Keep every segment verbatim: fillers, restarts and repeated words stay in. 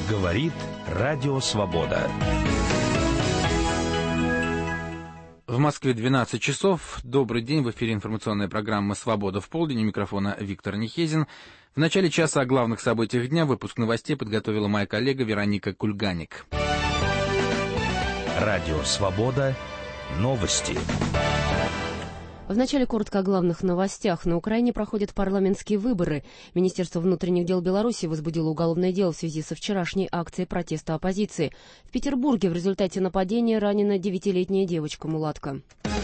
Говорит Радио Свобода. В Москве двенадцать часов. Добрый день. В эфире информационная программа «Свобода в полдень». У микрофона Виктор Нехезин. В начале часа о главных событиях дня выпуск новостей подготовила моя коллега Вероника Кульганик. Радио Свобода. Новости. Вначале коротко о главных новостях. На Украине проходят парламентские выборы. Министерство внутренних дел Беларуси возбудило уголовное дело в связи со вчерашней акцией протеста оппозиции. В Петербурге в результате нападения ранена девятилетняя девочка-мулатка.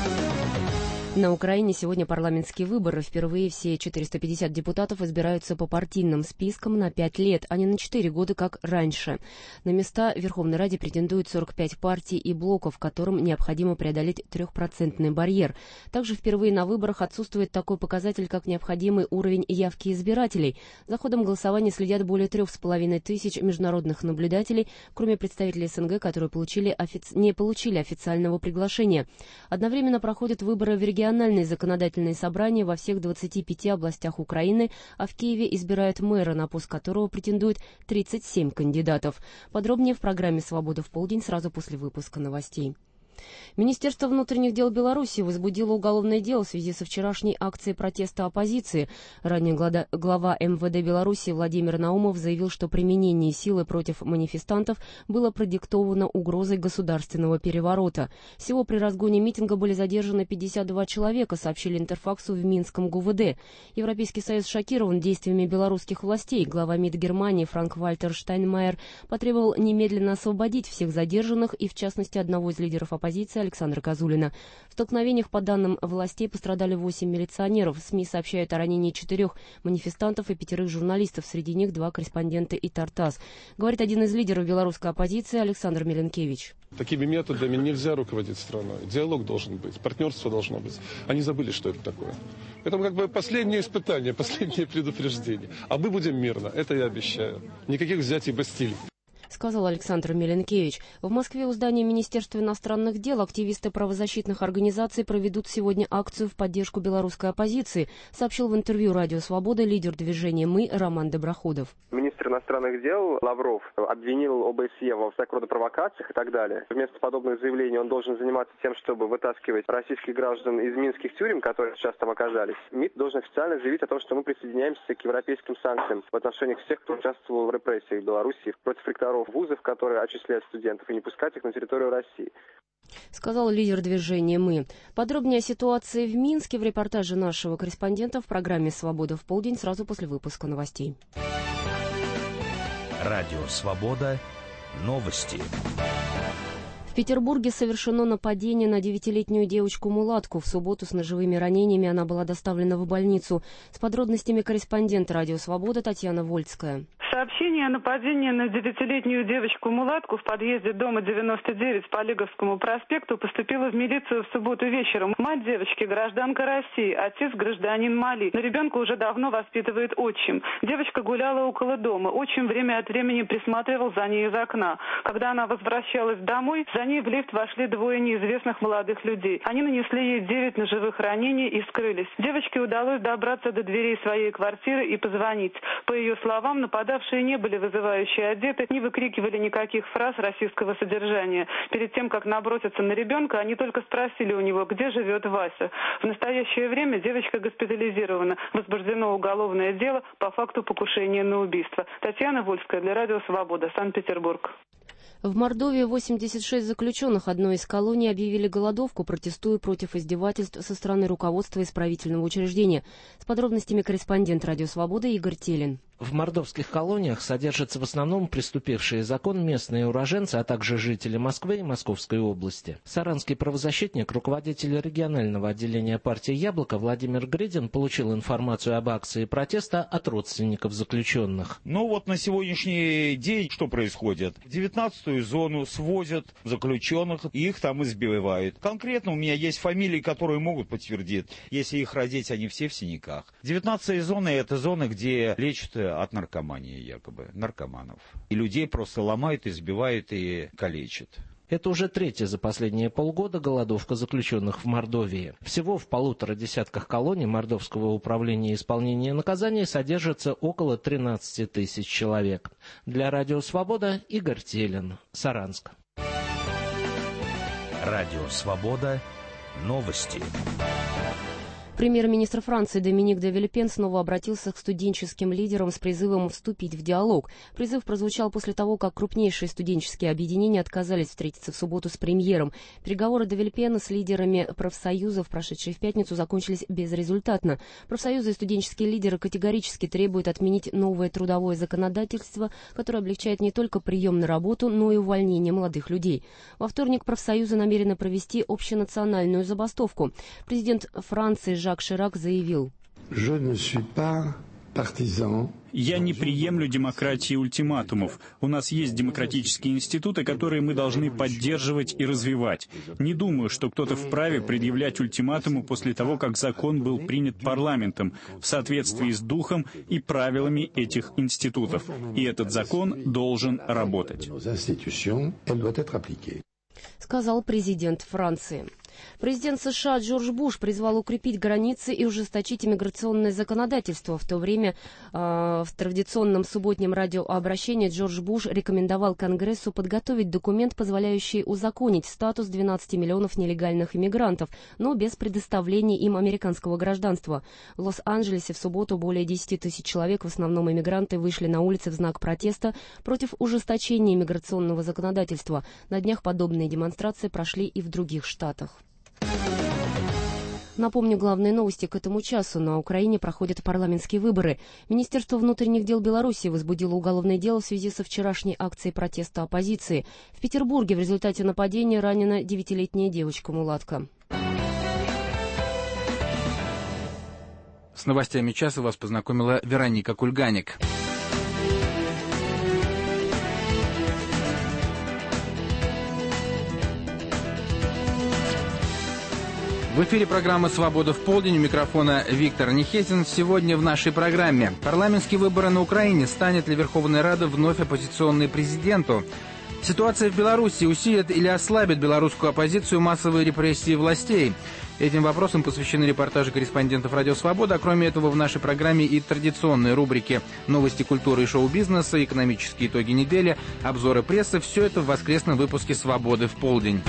На Украине сегодня парламентские выборы. Впервые все четыреста пятьдесят депутатов избираются по партийным спискам на пять лет, а не на четыре года, как раньше. На места в Верховной Раде претендуют сорок пять партий и блоков, которым необходимо преодолеть трехпроцентный барьер. Также впервые на выборах отсутствует такой показатель, как необходимый уровень явки избирателей. За ходом голосования следят более трех с половиной тысяч международных наблюдателей, кроме представителей СНГ, которые получили офици... не получили официального приглашения. Одновременно проходят выборы в регионах. Региональные законодательные собрания во всех двадцати пяти областях Украины, а в Киеве избирают мэра, на пост которого претендуют тридцать семь кандидатов. Подробнее в программе «Свобода в полдень» сразу после выпуска новостей. Министерство внутренних дел Беларуси возбудило уголовное дело в связи со вчерашней акцией протеста оппозиции. Ранее глава эм вэ дэ Беларуси Владимир Наумов заявил, что применение силы против манифестантов было продиктовано угрозой государственного переворота. Всего при разгоне митинга были задержаны пятьдесят два человека, сообщили Интерфаксу в Минском гэ вэ дэ. Европейский Союз шокирован действиями белорусских властей. Глава МИД Германии Франк-Вальтер Штайнмайер потребовал немедленно освободить всех задержанных и, в частности, одного из лидеров оппозиции Александра Козулина. В столкновениях, по данным властей, пострадали восемь милиционеров. СМИ сообщают о ранении четырех манифестантов и пятерых журналистов, среди них два корреспондента и Тартас. Говорит один из лидеров белорусской оппозиции Александр Миленкевич. Такими методами нельзя руководить страной. Диалог должен быть, партнерство должно быть. Они забыли, что это такое. Это как бы последнее испытание, последнее предупреждение. А мы будем мирно, это я обещаю. Никаких взятий Бастилии. Сказал Александр Миленкевич. В Москве у здания Министерства иностранных дел активисты правозащитных организаций проведут сегодня акцию в поддержку белорусской оппозиции, сообщил в интервью «Радио Свобода» лидер движения «Мы» Роман Доброходов. Министр иностранных дел Лавров обвинил о бэ эс е во всякого рода провокациях и так далее. Вместо подобных заявлений он должен заниматься тем, чтобы вытаскивать российских граждан из минских тюрем, которые сейчас там оказались. МИД должен официально заявить о том, что мы присоединяемся к европейским санкциям в отношении всех, кто участвовал в репрессиях в Беларуси против ректоров вузов, которые отчисляют студентов, и не пускать их на территорию России. Сказал лидер движения «Мы». Подробнее о ситуации в Минске в репортаже нашего корреспондента в программе «Свобода в полдень» сразу после выпуска новостей. Радио Свобода. Новости. В Петербурге совершено нападение на девятилетнюю девочку-мулатку. В субботу с ножевыми ранениями она была доставлена в больницу. С подробностями корреспондент «Радио Свобода» Татьяна Вольская. Сообщение о нападении на девятилетнюю девочку-мулатку в подъезде дома девяносто девять по Лиговскому проспекту поступило в милицию в субботу вечером. Мать девочки – гражданка России, отец – гражданин Мали. Но ребенка уже давно воспитывает отчим. Девочка гуляла около дома. Отчим время от времени присматривал за ней из окна. Когда она возвращалась домой, за ней в лифт вошли двое неизвестных молодых людей. Они нанесли ей девять ножевых ранений и скрылись. Девочке удалось добраться до дверей своей квартиры и позвонить. По ее словам, нападавшие не были вызывающе одеты, не выкрикивали никаких фраз российского содержания. Перед тем, как наброситься на ребенка, они только спросили у него, где живет Вася. В настоящее время девочка госпитализирована. Возбуждено уголовное дело по факту покушения на убийство. Татьяна Вольская для Радио Свобода, Санкт-Петербург. В Мордовии восемьдесят шесть заключенных одной из колоний объявили голодовку, протестуя против издевательств со стороны руководства исправительного учреждения. С подробностями корреспондент «Радио Свобода» Игорь Телин. В мордовских колониях содержатся в основном приступившие закон местные уроженцы, а также жители Москвы и Московской области. Саранский правозащитник, руководитель регионального отделения партии «Яблоко» Владимир Гридин получил информацию об акции протеста от родственников заключенных. Ну вот на сегодняшний день что происходит? В девятнадцатую зону свозят заключенных, и их там избивают. Конкретно у меня есть фамилии, которые могут подтвердить, если их родить, они все в синяках. девятнадцатая зона – это зона, где лечат от наркомании якобы, наркоманов. И людей просто ломают, избивают и калечат. Это уже третья за последние полгода голодовка заключенных в Мордовии. Всего в полутора десятках колоний Мордовского управления исполнения наказаний содержится около тринадцати тысяч человек. Для Радио Свобода Игорь Телин, Саранск. Радио Свобода. Новости. Премьер-министр Франции Доминик де Вильпен снова обратился к студенческим лидерам с призывом вступить в диалог. Призыв прозвучал после того, как крупнейшие студенческие объединения отказались встретиться в субботу с премьером. Переговоры де Вильпена с лидерами профсоюзов, прошедшие в пятницу, закончились безрезультатно. Профсоюзы и студенческие лидеры категорически требуют отменить новое трудовое законодательство, которое облегчает не только прием на работу, но и увольнение молодых людей. Во вторник профсоюзы намерены провести общенациональную забастовку. Президент Франции Жак Ширак заявил: «Я не приемлю демократии ультиматумов. У нас есть демократические институты, которые мы должны поддерживать и развивать. Не думаю, что кто-то вправе предъявлять ультиматумы после того, как закон был принят парламентом в соответствии с духом и правилами этих институтов. И этот закон должен работать», — сказал президент Франции. Президент США Джордж Буш призвал укрепить границы и ужесточить иммиграционное законодательство. В то время э, в традиционном субботнем радиообращении Джордж Буш рекомендовал Конгрессу подготовить документ, позволяющий узаконить статус двенадцати миллионов нелегальных иммигрантов, но без предоставления им американского гражданства. В Лос-Анджелесе в субботу более десяти тысяч человек, в основном иммигранты, вышли на улицы в знак протеста против ужесточения иммиграционного законодательства. На днях подобные демонстрации прошли и в других штатах. Напомню, главные новости к этому часу. На Украине проходят парламентские выборы. Министерство внутренних дел Беларуси возбудило уголовное дело в связи со вчерашней акцией протеста оппозиции. В Петербурге в результате нападения ранена девятилетняя девочка-мулатка. С новостями часа вас познакомила Вероника Кульганик. В эфире программа «Свобода в полдень». У микрофона Виктор Нехезин. Сегодня в нашей программе: парламентские выборы на Украине. Станет ли Верховная Рада вновь оппозиционной президенту? Ситуация в Беларуси: усилит или ослабит белорусскую оппозицию массовые репрессии властей? Этим вопросам посвящены репортажи корреспондентов «Радио Свобода». А кроме этого, в нашей программе и традиционные рубрики «Новости культуры и шоу-бизнеса», «Экономические итоги недели», «Обзоры прессы». Все это в воскресном выпуске «Свободы в полдень».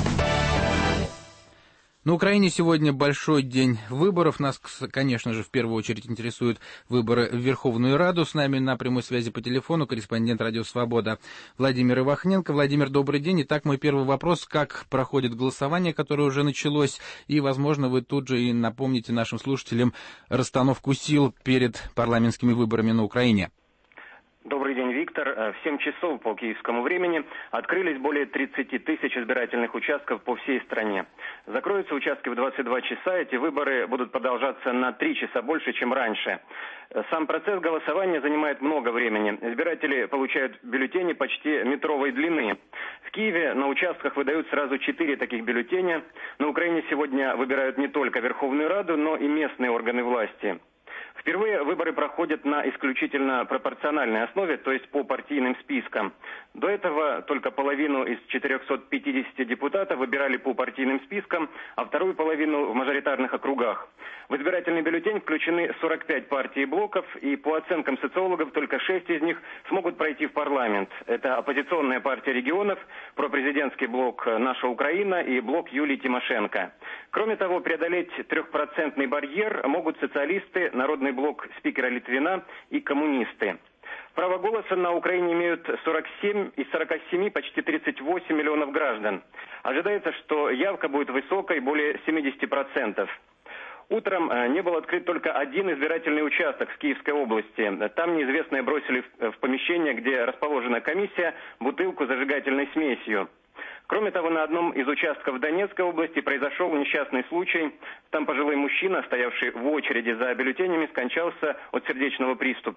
На Украине сегодня большой день выборов. Нас, конечно же, в первую очередь интересуют выборы в Верховную Раду. С нами на прямой связи по телефону корреспондент «Радио Свобода» Владимир Ивахненко. Владимир, добрый день. Итак, мой первый вопрос: как проходит голосование, которое уже началось? И, возможно, вы тут же и напомните нашим слушателям расстановку сил перед парламентскими выборами на Украине. Добрый день, Виктор. В семь часов по киевскому времени открылись более тридцати тысяч избирательных участков по всей стране. Закроются участки в двадцать два часа. Эти выборы будут продолжаться на три часа больше, чем раньше. Сам процесс голосования занимает много времени. Избиратели получают бюллетени почти метровой длины. В Киеве на участках выдают сразу четыре таких бюллетеня. На Украине сегодня выбирают не только Верховную Раду, но и местные органы власти. Впервые выборы проходят на исключительно пропорциональной основе, то есть по партийным спискам. До этого только половину из четырехсот пятидесяти депутатов выбирали по партийным спискам, а вторую половину в мажоритарных округах. В избирательный бюллетень включены сорок пять партий и блоков, и по оценкам социологов только шесть из них смогут пройти в парламент. Это оппозиционная партия регионов, пропрезидентский блок «Наша Украина» и блок Юлии Тимошенко. Кроме того, преодолеть трехпроцентный барьер могут социалисты, Народный блок спикера Литвина и коммунисты. Право голоса на Украине имеют сорок семь из сорока семи, почти тридцать восемь миллионов граждан. Ожидается, что явка будет высокой, более семидесяти процентов. Утром не был открыт только один избирательный участок в Киевской области. Там неизвестные бросили в помещение, где расположена комиссия, бутылку с зажигательной смесью. Кроме того, на одном из участков Донецкой области произошел несчастный случай. Там пожилой мужчина, стоявший в очереди за бюллетенями, скончался от сердечного приступа.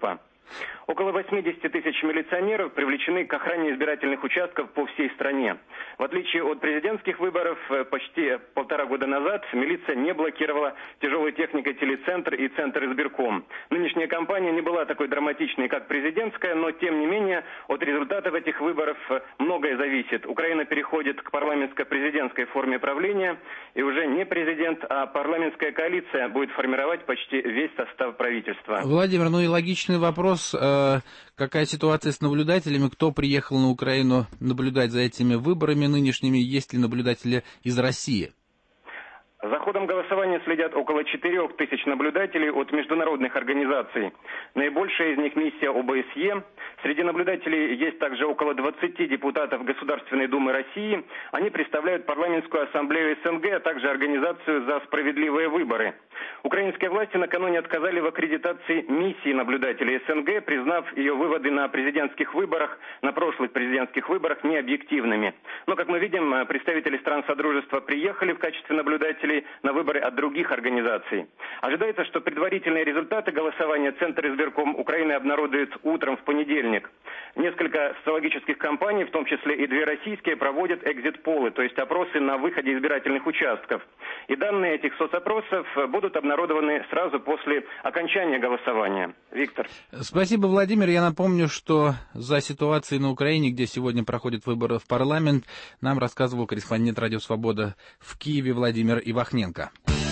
Около восьмидесяти тысяч милиционеров привлечены к охране избирательных участков по всей стране. В отличие от президентских выборов, почти полтора года назад милиция не блокировала тяжелой техникой телецентр и центр избирком. Нынешняя кампания не была такой драматичной, как президентская, но тем не менее от результатов этих выборов многое зависит. Украина переходит к парламентско-президентской форме правления, и уже не президент, а парламентская коалиция будет формировать почти весь состав правительства. Владимир, ну и логичный вопрос. Какая ситуация с наблюдателями? Кто приехал на Украину наблюдать за этими выборами нынешними? Есть ли наблюдатели из России? За ходом голосования следят около четырех тысяч наблюдателей от международных организаций. Наибольшая из них миссия О Бэ Эс Е. Среди наблюдателей есть также около двадцати депутатов Государственной Думы России. Они представляют парламентскую ассамблею Эс Эн Гэ, а также организацию «За справедливые выборы». Украинские власти накануне отказали в аккредитации миссии наблюдателей Эс Эн Гэ, признав ее выводы на президентских выборах, на прошлых президентских выборах, необъективными. Но, как мы видим, представители стран Содружества приехали в качестве наблюдателей на выборы от других организаций. Ожидается, что предварительные результаты голосования Центр избирком Украины обнародует утром в понедельник. Несколько социологических компаний, в том числе и две российские, проводят экзит-полы, то есть опросы на выходе избирательных участков. И данные этих соцопросов будут обнародованы сразу после окончания голосования. Виктор. Спасибо, Владимир. Я напомню, что за ситуацией на Украине, где сегодня проходят выборы в парламент, нам рассказывал корреспондент Радио Свобода в Киеве Владимир Ивахненко.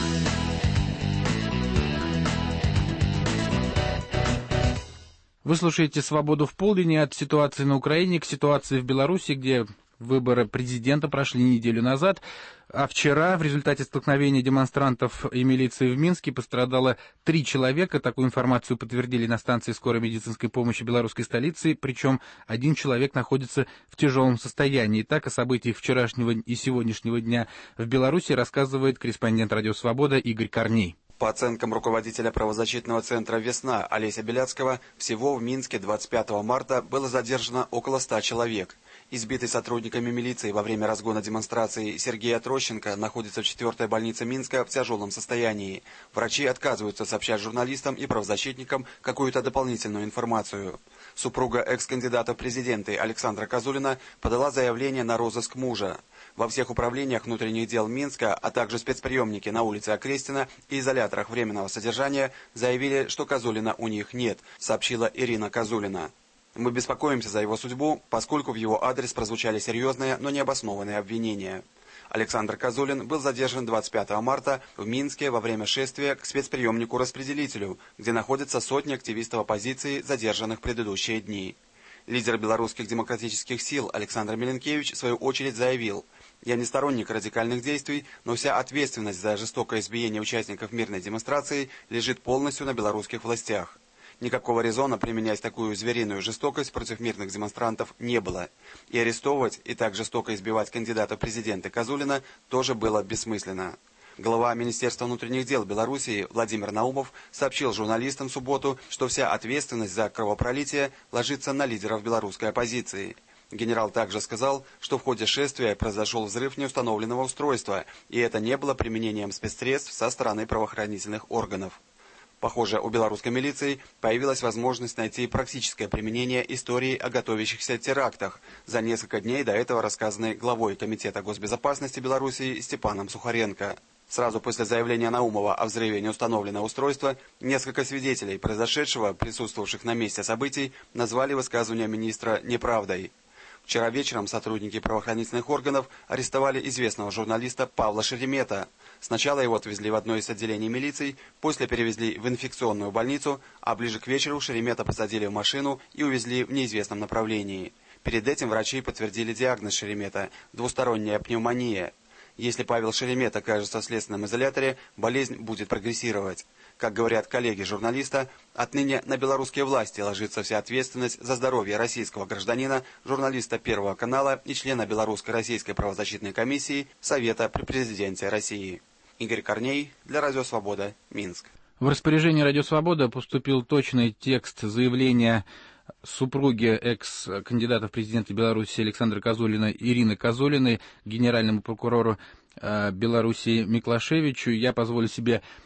Вы слушаете «Свободу в полдень», от ситуации на Украине к ситуации в Беларуси, где выборы президента прошли неделю назад, а вчера в результате столкновения демонстрантов и милиции в Минске пострадало три человека. Такую информацию подтвердили на станции скорой медицинской помощи белорусской столицы, причем один человек находится в тяжелом состоянии. Так о событиях вчерашнего и сегодняшнего дня в Беларуси рассказывает корреспондент Радио Свобода Игорь Корней. По оценкам руководителя правозащитного центра «Весна» Олеся Беляцкого, всего в Минске двадцать пятого марта было задержано около ста человек. Избитый сотрудниками милиции во время разгона демонстрации Сергей Отрощенко находится в четвертой больнице Минска в тяжелом состоянии. Врачи отказываются сообщать журналистам и правозащитникам какую-то дополнительную информацию. Супруга экс-кандидата в президенты Александра Козулина подала заявление на розыск мужа. Во всех управлениях внутренних дел Минска, а также спецприемники на улице Окрестина и изоляторах временного содержания заявили, что Козулина у них нет, сообщила Ирина Козулина. Мы беспокоимся за его судьбу, поскольку в его адрес прозвучали серьезные, но необоснованные обвинения. Александр Козулин был задержан двадцать пятого марта в Минске во время шествия к спецприемнику-распределителю, где находятся сотни активистов оппозиции, задержанных в предыдущие дни. Лидер белорусских демократических сил Александр Миленкевич в свою очередь заявил: «Я не сторонник радикальных действий, но вся ответственность за жестокое избиение участников мирной демонстрации лежит полностью на белорусских властях. Никакого резона применять такую звериную жестокость против мирных демонстрантов не было. И арестовывать, и так жестоко избивать кандидата в президенты Козулина тоже было бессмысленно». Глава Министерства внутренних дел Белоруссии Владимир Наумов сообщил журналистам в субботу, что вся ответственность за кровопролитие ложится на лидеров белорусской оппозиции. Генерал также сказал, что в ходе шествия произошел взрыв неустановленного устройства, и это не было применением спецсредств со стороны правоохранительных органов. Похоже, у белорусской милиции появилась возможность найти практическое применение истории о готовящихся терактах, за несколько дней до этого рассказанной главой Комитета госбезопасности Белоруссии Степаном Сухаренко. Сразу после заявления Наумова о взрыве неустановленного устройства, несколько свидетелей произошедшего, присутствовавших на месте событий, назвали высказывание министра неправдой. Вчера вечером сотрудники правоохранительных органов арестовали известного журналиста Павла Шеремета. Сначала его отвезли в одно из отделений милиции, после перевезли в инфекционную больницу, а ближе к вечеру Шеремета посадили в машину и увезли в неизвестном направлении. Перед этим врачи подтвердили диагноз Шеремета – двусторонняя пневмония. Если Павел Шеремет окажется в следственном изоляторе, болезнь будет прогрессировать. Как говорят коллеги журналиста, отныне на белорусские власти ложится вся ответственность за здоровье российского гражданина, журналиста Первого канала и члена Белорусско-российской правозащитной комиссии Совета при президенте России. Игорь Корней для Радио Свобода, Минск. В распоряжение Радио Свобода поступил точный текст заявления супруги экс-кандидата в президенты Беларуси Александра Козулина Ирины Козулиной генеральному прокурору э, Беларуси Миклашевичу. Я позволю себе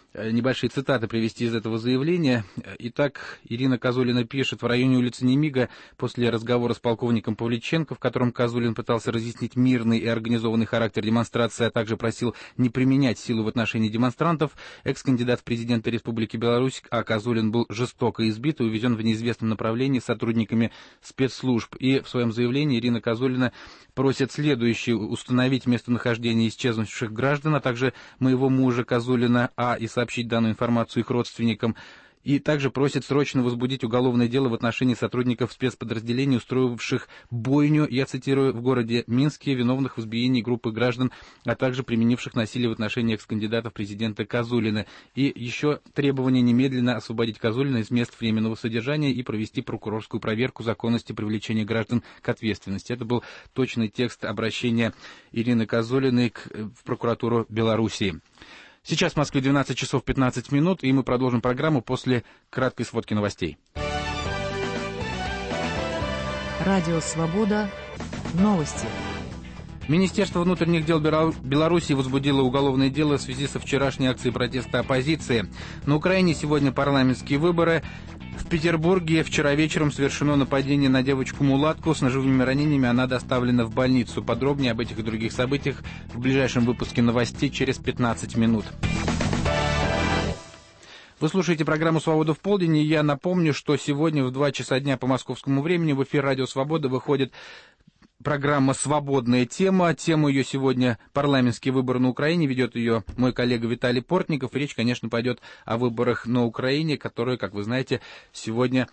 небольшие цитаты привести из этого заявления. Итак, Ирина Козулина пишет: в районе улицы Немига после разговора с полковником Павличенко, в котором Козулин пытался разъяснить мирный и организованный характер демонстрации, а также просил не применять силу в отношении демонстрантов, экс-кандидат в президенты Республики Беларусь А. Козулин был жестоко избит и увезен в неизвестном направлении сотрудниками спецслужб. И в своем заявлении Ирина Козулина просит следующее: установить местонахождение исчезнувших граждан, а также моего мужа Козулина А. и сообщить данную информацию их родственникам. И также просит срочно возбудить уголовное дело в отношении сотрудников спецподразделений, устроивших бойню, я цитирую, в городе Минске, виновных в избиении группы граждан, а также применивших насилие в отношении экс-кандидата в президенты Козулина. И еще требование немедленно освободить Козулина из мест временного содержания и провести прокурорскую проверку законности привлечения граждан к ответственности. Это был точный текст обращения Ирины Козулиной к, в прокуратуру Белоруссии. Сейчас в Москве двенадцать часов пятнадцать минут, и мы продолжим программу после краткой сводки новостей. Радио «Свобода». Новости. Министерство внутренних дел Беларуси возбудило уголовное дело в связи со вчерашней акцией протеста оппозиции. На Украине сегодня парламентские выборы. В Петербурге вчера вечером совершено нападение на девочку-мулатку. С ножевыми ранениями она доставлена в больницу. Подробнее об этих и других событиях в ближайшем выпуске новостей через пятнадцать минут. Вы слушаете программу «Свобода в полдень», и я напомню, что сегодня в два часа дня по московскому времени в эфир «Радио Свобода» выходит программа «Свободная тема». Тема ее сегодня «Парламентские выборы на Украине». Ведет ее мой коллега Виталий Портников. Речь, конечно, пойдет о выборах на Украине, которые, как вы знаете, сегодня,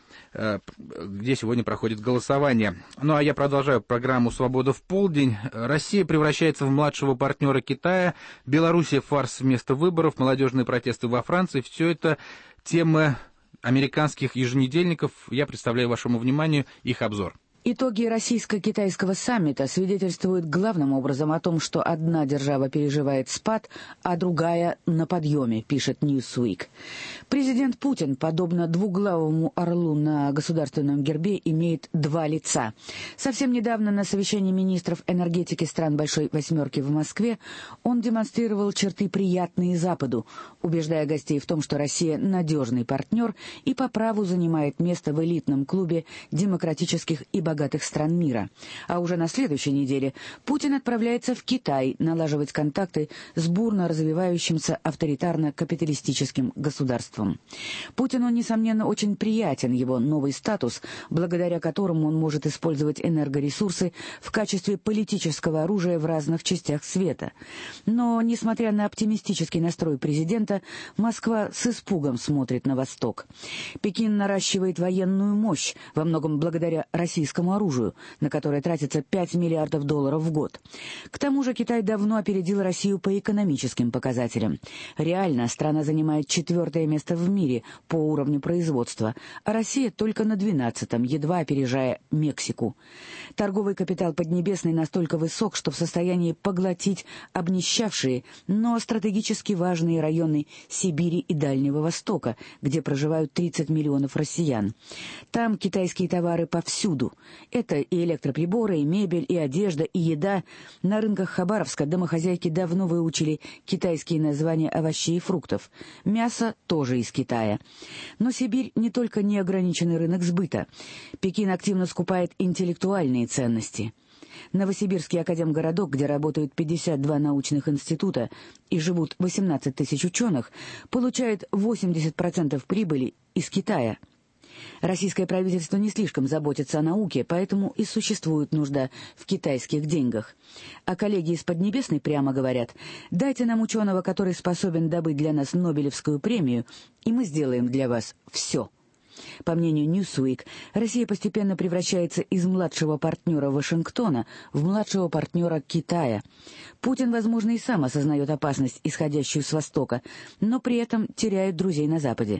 где сегодня проходит голосование. Ну, а я продолжаю программу «Свобода в полдень». Россия превращается в младшего партнера Китая. Белоруссия — фарс вместо выборов. Молодежные протесты во Франции. Все это темы американских еженедельников. Я представляю вашему вниманию их обзор. Итоги российско-китайского саммита свидетельствуют главным образом о том, что одна держава переживает спад, а другая на подъеме, пишет Newsweek. Президент Путин, подобно двуглавому орлу на государственном гербе, имеет два лица. Совсем недавно на совещании министров энергетики стран Большой Восьмерки в Москве он демонстрировал черты, приятные Западу, убеждая гостей в том, что Россия надежный партнер и по праву занимает место в элитном клубе демократических и богатых богатых стран мира. А уже на следующей неделе Путин отправляется в Китай налаживать контакты с бурно развивающимся авторитарно-капиталистическим государством. Путину, несомненно, очень приятен его новый статус, благодаря которому он может использовать энергоресурсы в качестве политического оружия в разных частях света. Но, несмотря на оптимистический настрой президента, Москва с испугом смотрит на восток. Пекин наращивает военную мощь, во многом благодаря российскому оружию, на которое тратится пять миллиардов долларов в год. К тому же Китай давно опередил Россию по экономическим показателям. Реально страна занимает четвертое место в мире по уровню производства, а Россия только на двенадцатом, едва опережая Мексику. Торговый капитал Поднебесной настолько высок, что в состоянии поглотить обнищавшие, но стратегически важные районы Сибири и Дальнего Востока, где проживают тридцать миллионов россиян. Там китайские товары повсюду. Это и электроприборы, и мебель, и одежда, и еда. На рынках Хабаровска домохозяйки давно выучили китайские названия овощей и фруктов. Мясо тоже из Китая. Но Сибирь не только неограниченный рынок сбыта. Пекин активно скупает интеллектуальные ценности. Новосибирский академгородок, где работают пятьдесят два научных института и живут восемнадцать тысяч ученых, получает восемьдесят процентов прибыли из Китая. Российское правительство не слишком заботится о науке, поэтому и существует нужда в китайских деньгах. А коллеги из Поднебесной прямо говорят: «Дайте нам ученого, который способен добыть для нас Нобелевскую премию, и мы сделаем для вас все». По мнению Newsweek, Россия постепенно превращается из младшего партнера Вашингтона в младшего партнера Китая. Путин, возможно, и сам осознает опасность, исходящую с Востока, но при этом теряет друзей на Западе.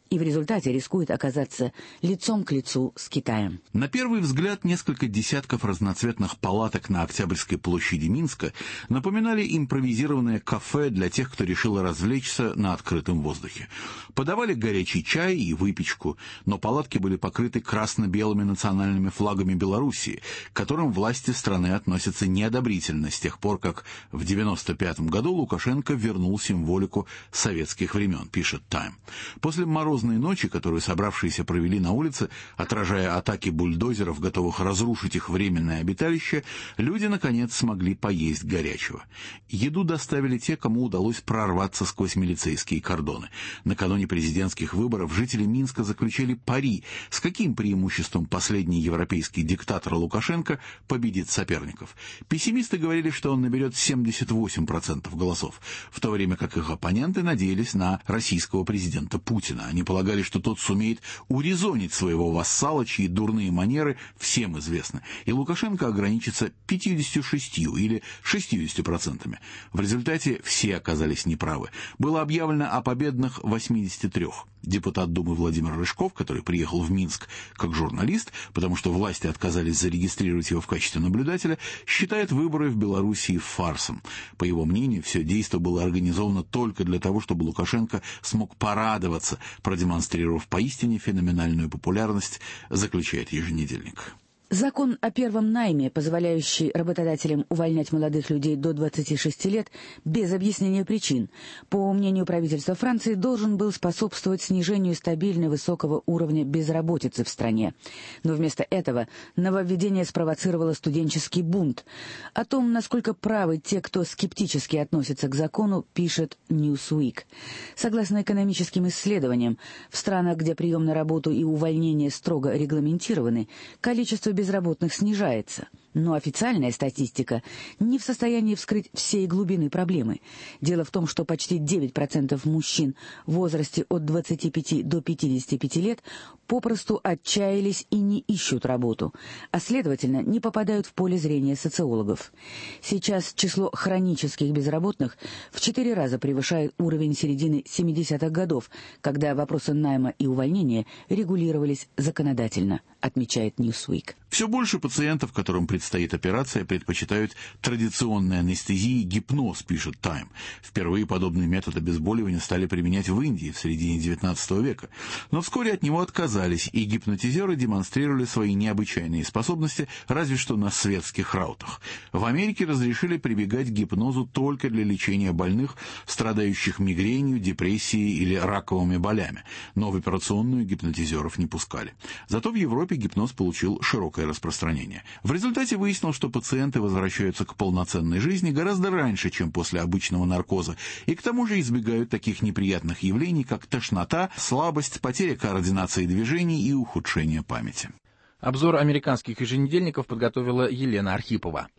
и в результате рискует оказаться лицом к лицу с Китаем. На первый взгляд, несколько десятков разноцветных палаток на Октябрьской площади Минска напоминали импровизированное кафе для тех, кто решил развлечься на открытом воздухе. Подавали горячий чай и выпечку, но палатки были покрыты красно-белыми национальными флагами Белоруссии, к которым власти страны относятся неодобрительно с тех пор, как в девяносто пятом году Лукашенко вернул символику советских времен, пишет Time. После морозной ночи, которую собравшиеся провели на улице, отражая атаки бульдозеров, готовых разрушить их временное обиталище, люди, наконец, смогли поесть горячего. Еду доставили те, кому удалось прорваться сквозь милицейские кордоны. Накануне президентских выборов жители Минска заключили пари, с каким преимуществом последний европейский диктатор Лукашенко победит соперников. Пессимисты говорили, что он наберет семьдесят восемь процентов голосов, в то время как их оппоненты надеялись на российского президента Путина. Они полагали, что тот сумеет урезонить своего вассала, чьи дурные манеры всем известны, и Лукашенко ограничится пятьюдесятью шестью или шестьюдесятью процентами. В результате все оказались неправы. Было объявлено о победных восьмидесяти трёх. Депутат Думы Владимир Рыжков, который приехал в Минск как журналист, потому что власти отказались зарегистрировать его в качестве наблюдателя, считает выборы в Белоруссии фарсом. По его мнению, все действо было организовано только для того, чтобы Лукашенко смог порадоваться, продемонстрировав поистине феноменальную популярность, заключает еженедельник. Закон о первом найме, позволяющий работодателям увольнять молодых людей до двадцати шести лет без объяснения причин, по мнению правительства Франции, должен был способствовать снижению стабильно высокого уровня безработицы в стране. Но вместо этого нововведение спровоцировало студенческий бунт. О том, насколько правы те, кто скептически относится к закону, пишет Newsweek. Согласно экономическим исследованиям, в странах, где прием на работу и увольнение строго регламентированы, количество безработных снижается. Но официальная статистика не в состоянии вскрыть всей глубины проблемы. Дело в том, что почти девять процентов мужчин в возрасте от двадцати пяти до пятидесяти пяти лет попросту отчаялись и не ищут работу, а, следовательно, не попадают в поле зрения социологов. Сейчас число хронических безработных в четыре раза превышает уровень середины семидесятых годов, когда вопросы найма и увольнения регулировались законодательно, отмечает Newsweek. Все больше пациентов, которым предстоит операция, предпочитают традиционной анестезии гипноз, пишет Time. Впервые подобный метод обезболивания стали применять в Индии в середине девятнадцатого века. Но вскоре от него отказались, и гипнотизеры демонстрировали свои необычайные способности разве что на светских раутах. В Америке разрешили прибегать к гипнозу только для лечения больных, страдающих мигренью, депрессией или раковыми болями. Но в операционную гипнотизеров не пускали. Зато в Европе гипноз получил широкое распространение. В результате выяснилось, что пациенты возвращаются к полноценной жизни гораздо раньше, чем после обычного наркоза, и к тому же избегают таких неприятных явлений, как тошнота, слабость, потеря координации движений и ухудшение памяти. Обзор американских еженедельников подготовила Елена Архипова.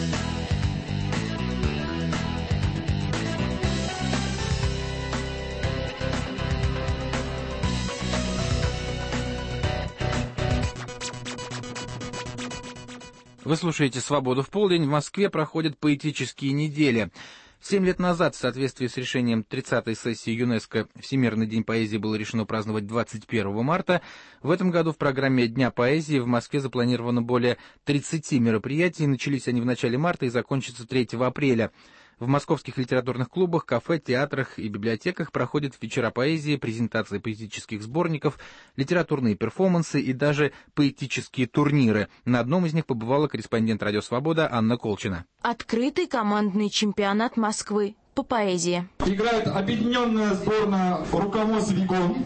Вы слушаете «Свободу в полдень». В Москве проходят поэтические недели. Семь лет назад, в соответствии с решением тридцатой сессии ЮНЕСКО, Всемирный день поэзии было решено праздновать двадцать первого марта. В этом году в программе Дня поэзии в Москве запланировано более тридцати мероприятий. Начались они в начале марта и закончатся третьего апреля. В московских литературных клубах, кафе, театрах и библиотеках проходят вечера поэзии, презентации поэтических сборников, литературные перформансы и даже поэтические турниры. На одном из них побывала корреспондент «Радио Свобода» Анна Колчина. Открытый командный чемпионат Москвы по поэзии. Играет объединенная сборная «Рукомос Вигон»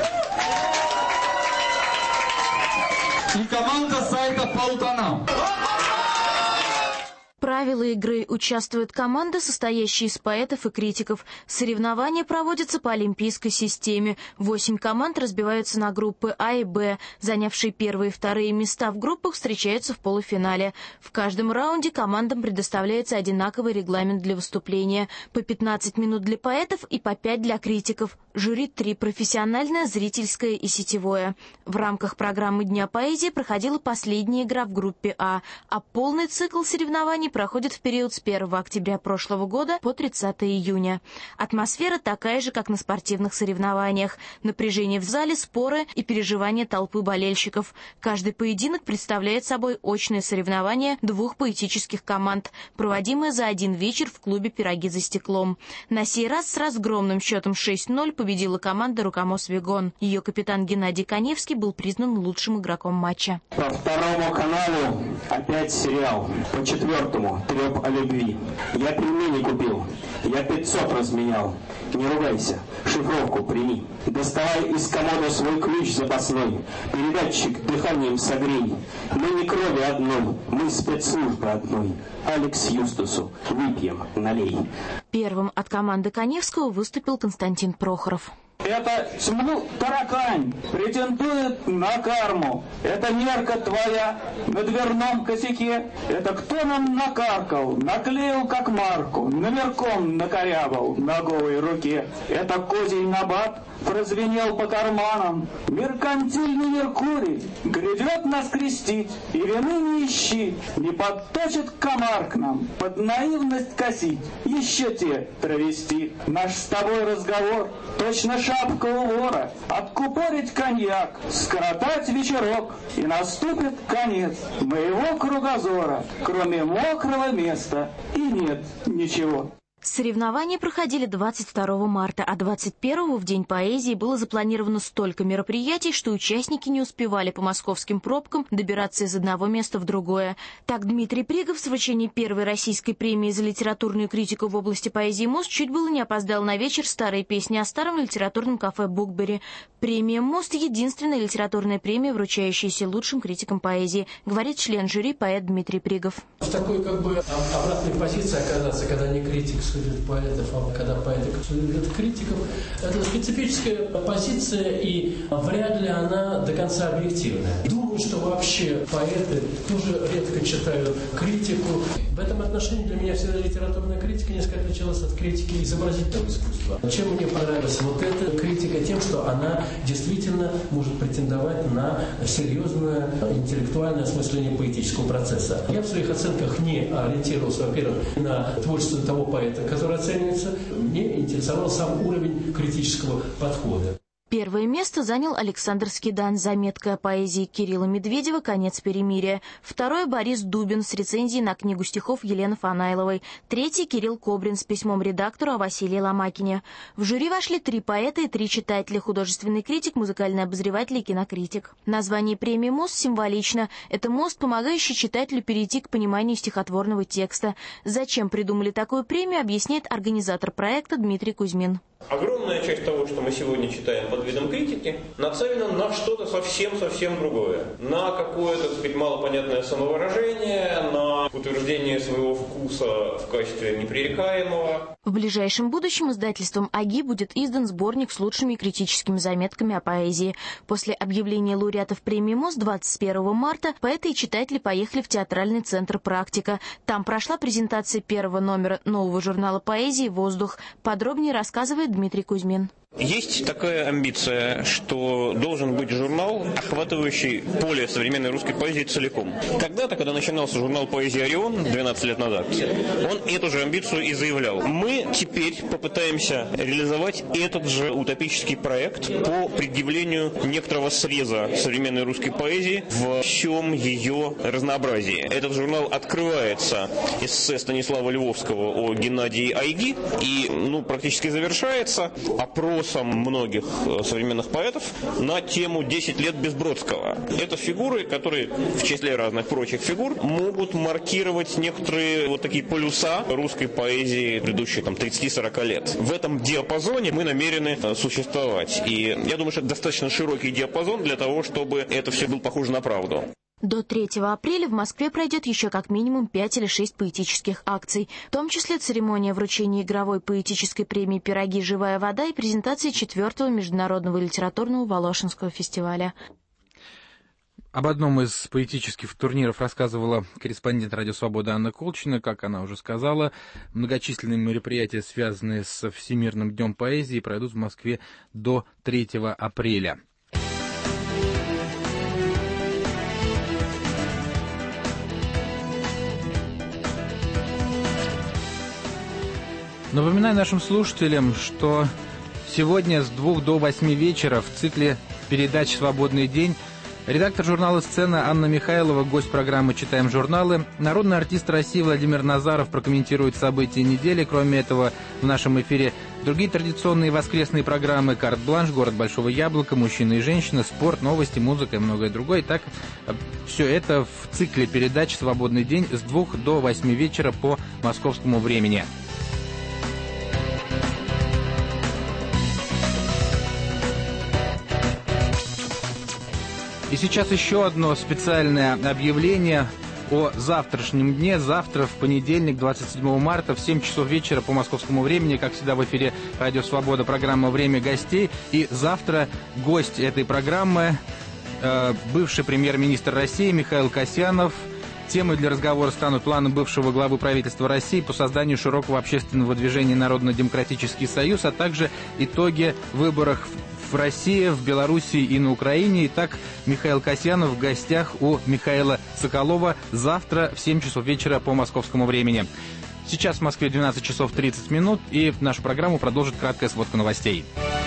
и команда сайта «Полтона». Правила игры: участвует команда, состоящая из поэтов и критиков. Соревнования проводятся по олимпийской системе. Восемь команд разбиваются на группы А и Б. Занявшие первые и вторые места в группах встречаются в полуфинале. В каждом раунде командам предоставляется одинаковый регламент для выступления. По пятнадцать минут для поэтов и по пять для критиков. Жюри три: профессиональное, зрительское и сетевое. В рамках программы Дня поэзии проходила последняя игра в группе А, а полный цикл соревнований проходит проходит в период с первого октября прошлого года по тридцатого июня. Атмосфера такая же, как на спортивных соревнованиях. Напряжение в зале, споры и переживания толпы болельщиков. Каждый поединок представляет собой очное соревнование двух поэтических команд, проводимое за один вечер в клубе «Пироги за стеклом». На сей раз с разгромным счетом шесть ноль победила команда «Рукомос Вигон». Ее капитан Геннадий Коневский был признан лучшим игроком матча. По второму каналу опять сериал. По четвертому треп о любви. Я пельмени купил. Я пятьсот разменял. Не ругайся. Шифровку прими. Доставай из комода свой ключ запасной. Передатчик дыханием согрей. Мы не крови одной. Мы спецслужбы одной. Алекс Юстусу. Выпьем. Налей. Первым от команды Коневского выступил Константин Прохоров. Это тьму таракань претендует на карму. Это мерка твоя на дверном косяке. Это кто нам накаркал, наклеил как марку, номерком накорябал на голой руке. Это козий набат прозвенел по карманам. Меркантильный Меркурий грядет нас крестить, и вины не ищи. Не подточит комар к нам под наивность косить. Еще те травести. Наш с тобой разговор точно шапка у вора. Откупорить коньяк, скоротать вечерок, и наступит конец моего кругозора. Кроме мокрого места и нет ничего. Соревнования проходили двадцать второго марта, а двадцать первого в День поэзии было запланировано столько мероприятий, что участники не успевали по московским пробкам добираться из одного места в другое. Так Дмитрий Пригов с вручением первой российской премии за литературную критику в области поэзии «Мост» чуть было не опоздал на вечер старой песни о старом литературном кафе «Букбери». Премия «Мост» — единственная литературная премия, вручающаяся лучшим критикам поэзии, говорит член жюри поэт Дмитрий Пригов. В такой как бы обратной позиции оказаться, когда не критик судит поэтов, а когда поэты судят критиков, это специфическая позиция, и вряд ли она до конца объективная. Думаю, что вообще поэты тоже редко читают критику. В этом отношении для меня всегда литературная критика несколько отличалась от критики изобразительного искусства. Чем мне понравилась вот эта критика? Тем, что она действительно может претендовать на серьезное интеллектуальное осмысление поэтического процесса. Я в своих оценках не ориентировался, во-первых, на творчество того поэта, который оценивается. Мне интересовал сам уровень критического подхода. Первое место занял Александр Скидан, заметка о поэзии Кирилла Медведева «Конец перемирия». Второе — Борис Дубин с рецензией на книгу стихов Елены Фанайловой. Третий — Кирилл Кобрин с письмом редактору о Василии Ломакине. В жюри вошли три поэта и три читателя: художественный критик, музыкальный обозреватель и кинокритик. Название премии «Мост» символично. Это мост, помогающий читателю перейти к пониманию стихотворного текста. Зачем придумали такую премию, объясняет организатор проекта Дмитрий Кузьмин. Огромная часть того, что мы сегодня читаем под видом критики, нацелена на что-то совсем-совсем другое. На какое-то, так сказать, малопонятное самовыражение, на утверждение своего вкуса в качестве непререкаемого. В ближайшем будущем издательством АГИ будет издан сборник с лучшими критическими заметками о поэзии. После объявления лауреатов премии «Мост» двадцать первого марта поэты и читатели поехали в театральный центр «Практика». Там прошла презентация первого номера нового журнала поэзии «Воздух». Подробнее рассказывает Дмитрий Кузьмин. Есть такая амбиция, что должен быть журнал, охватывающий поле современной русской поэзии целиком. Когда-то, когда начинался журнал «Поэзия Орион» двенадцать лет назад, он эту же амбицию и заявлял. Мы теперь попытаемся реализовать этот же утопический проект по предъявлению некоторого среза современной русской поэзии в всем ее разнообразии. Этот журнал открывается эссе Станислава Львовского о Геннадии Айги и ну, практически завершается опросом многих современных поэтов на тему «десять лет без Бродского». Это фигуры, которые в числе разных прочих фигур могут маркировать некоторые вот такие полюса русской поэзии предыдущих там тридцати-сорока лет. В этом диапазоне мы намерены существовать. И я думаю, что это достаточно широкий диапазон для того, чтобы это все было похоже на правду. До третьего апреля в Москве пройдет еще как минимум пять или шесть поэтических акций, в том числе церемония вручения игровой поэтической премии «Пироги. Живая вода» и презентация четвертого международного литературного Волошинского фестиваля. Об одном из поэтических турниров рассказывала корреспондент «Радио Свобода» Анна Колчина. Как она уже сказала, многочисленные мероприятия, связанные с Всемирным днем поэзии, пройдут в Москве до третьего апреля. Напоминаю нашим слушателям, что сегодня с двух до восьми вечера в цикле передач «Свободный день» редактор журнала «Сцена» Анна Михайлова, гость программы «Читаем журналы», народный артист России Владимир Назаров прокомментирует события недели. Кроме этого, в нашем эфире другие традиционные воскресные программы «Карт-бланш», «Город Большого Яблока», «Мужчина и женщина», спорт, новости, музыка и многое другое. Так, все это в цикле передач «Свободный день» с двух до восьми вечера по московскому времени. И сейчас еще одно специальное объявление о завтрашнем дне. Завтра, в понедельник, двадцать седьмого марта, в семь часов вечера по московскому времени, как всегда в эфире «Радио Свобода», программа «Время гостей». И завтра гость этой программы, э, бывший премьер-министр России Михаил Касьянов. Темой для разговора станут планы бывшего главы правительства России по созданию широкого общественного движения «Народно-демократический союз», а также итоги выборов в России, в Белоруссии и на Украине. Итак, Михаил Касьянов в гостях у Михаила Соколова завтра в семь часов вечера по московскому времени. Сейчас в Москве двенадцать часов тридцать минут, и нашу программу продолжит краткая сводка новостей.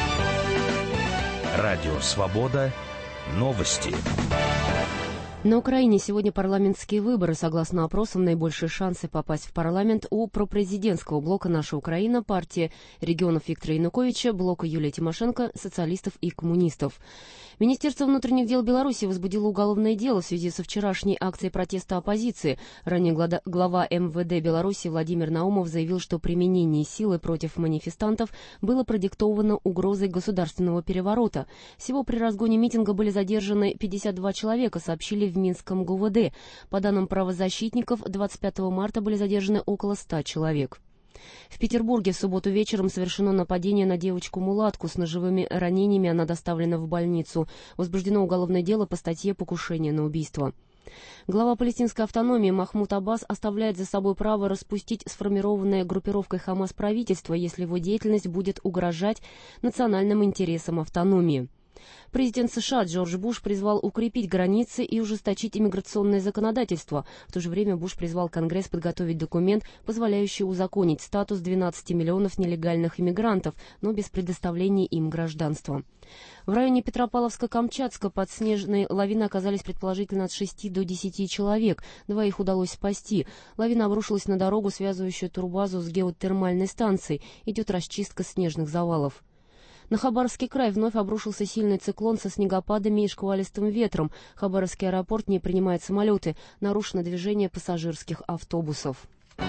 Радио «Свобода». Новости. На Украине сегодня парламентские выборы. Согласно опросам, наибольшие шансы попасть в парламент у пропрезидентского блока «Наша Украина», партии регионов Виктора Януковича, блока Юлии Тимошенко, социалистов и коммунистов. Министерство внутренних дел Беларуси возбудило уголовное дело в связи со вчерашней акцией протеста оппозиции. Ранее глава эм вэ дэ Беларуси Владимир Наумов заявил, что применение силы против манифестантов было продиктовано угрозой государственного переворота. Всего при разгоне митинга были задержаны пятьдесят два человека, сообщили в Минском гэ вэ дэ. По данным правозащитников, двадцать пятого марта были задержаны около ста человек. В Петербурге в субботу вечером совершено нападение на девочку-мулатку с ножевыми ранениями. Она доставлена в больницу. Возбуждено уголовное дело по статье «Покушение на убийство». Глава палестинской автономии Махмуд Аббас оставляет за собой право распустить сформированное группировкой Хамас правительство, если его деятельность будет угрожать национальным интересам автономии. Президент США Джордж Буш призвал укрепить границы и ужесточить иммиграционное законодательство. В то же время Буш призвал Конгресс подготовить документ, позволяющий узаконить статус двенадцати миллионов нелегальных иммигрантов, но без предоставления им гражданства. В районе Петропавловска-Камчатска под снежной лавиной оказались предположительно от шести до десяти человек. Двоих удалось спасти. Лавина обрушилась на дорогу, связывающую турбазу с геотермальной станцией. Идет расчистка снежных завалов. На Хабаровский край вновь обрушился сильный циклон со снегопадами и шквалистым ветром. Хабаровский аэропорт не принимает самолеты. Нарушено движение пассажирских автобусов.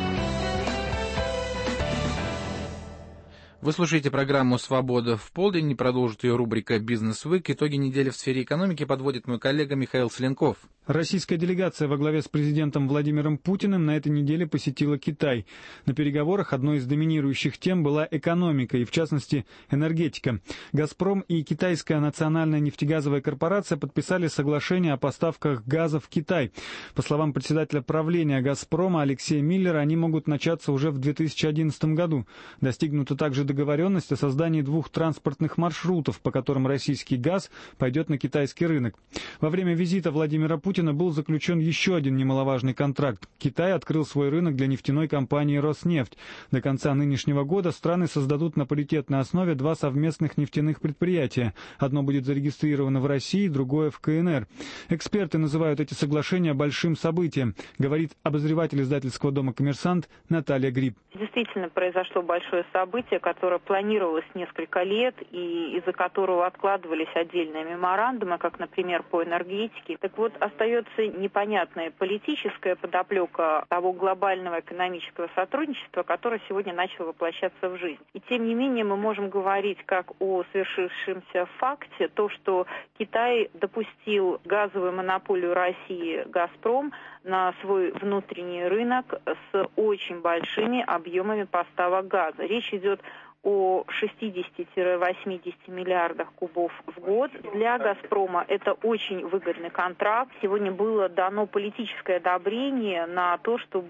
Вы слушаете программу «Свобода в полдень», и продолжит ее рубрика «Бизнес Week». Итоги недели в сфере экономики подводит мой коллега Михаил Сленков. Российская делегация во главе с президентом Владимиром Путиным на этой неделе посетила Китай. На переговорах одной из доминирующих тем была экономика и, в частности, энергетика. «Газпром» и Китайская национальная нефтегазовая корпорация подписали соглашение о поставках газа в Китай. По словам председателя правления «Газпрома» Алексея Миллера, они могут начаться уже в две тысячи одиннадцатом году. Достигнута также договоренность о создании двух транспортных маршрутов, по которым российский газ пойдет на китайский рынок. Во время визита Владимира Путина был заключен еще один немаловажный контракт. Китай открыл свой рынок для нефтяной компании «Роснефть». До конца нынешнего года страны создадут на паритетной основе два совместных нефтяных предприятия. Одно будет зарегистрировано в России, другое в ка эн эр. Эксперты называют эти соглашения большим событием, говорит обозреватель издательского дома «Коммерсант» Наталья Гриб. Действительно произошло большое событие, которое планировалось несколько лет и из-за которого откладывались отдельные меморандумы, как, например, по энергетике. Так вот, остается непонятная политическая подоплека того глобального экономического сотрудничества, которое сегодня начало воплощаться в жизнь. И тем не менее мы можем говорить как о свершившемся факте, то, что Китай допустил газовую монополию России «Газпром» на свой внутренний рынок с очень большими объемами поставок газа. Речь идет о шестидесяти-восьмидесяти миллиардах кубов в год. Для «Газпрома» это очень выгодный контракт. Сегодня было дано политическое одобрение на то, чтобы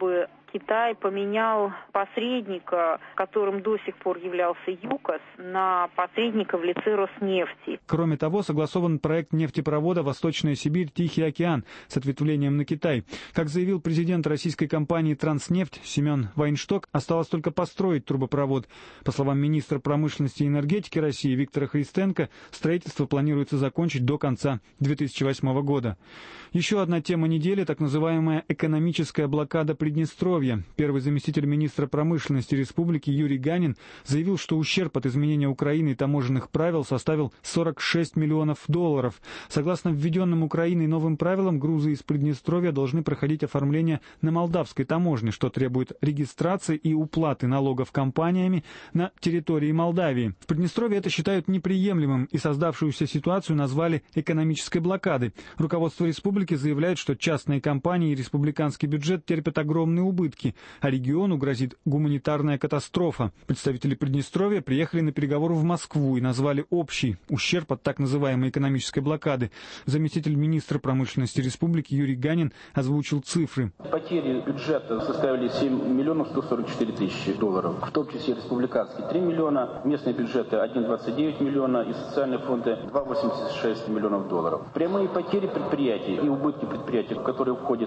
Китай поменял посредника, которым до сих пор являлся ЮКОС, на посредника в лице Роснефти. Кроме того, согласован проект нефтепровода «Восточная Сибирь. Тихий океан» с ответвлением на Китай. Как заявил президент российской компании «Транснефть» Семен Вайншток, осталось только построить трубопровод. По словам министра промышленности и энергетики России Виктора Христенко, строительство планируется закончить до конца две тысячи восьмого года. Еще одна тема недели – так называемая экономическая блокада Приднестровья. Первый заместитель министра промышленности республики Юрий Ганин заявил, что ущерб от изменения Украиной таможенных правил составил сорок шесть миллионов долларов. Согласно введенным Украиной новым правилам, грузы из Приднестровья должны проходить оформление на молдавской таможне, что требует регистрации и уплаты налогов компаниями на территории Молдавии. В Приднестровье это считают неприемлемым и создавшуюся ситуацию назвали экономической блокадой. Руководство республики заявляет, что частные компании и республиканский бюджет терпят огромные убытки, а региону грозит гуманитарная катастрофа. Представители Приднестровья приехали на переговоры в Москву и назвали общий ущерб от так называемой экономической блокады. Заместитель министра промышленности республики Юрий Ганин озвучил цифры. Потери бюджета составили семь миллионов сто сорок четыре тысячи долларов, в том числе республиканский три миллиона, местные бюджеты один целых двадцать девять сотых и социальные фонды два целых восемьдесят шесть миллионов долларов. Прямые потери предприятий и убытки предприятий, в которые входит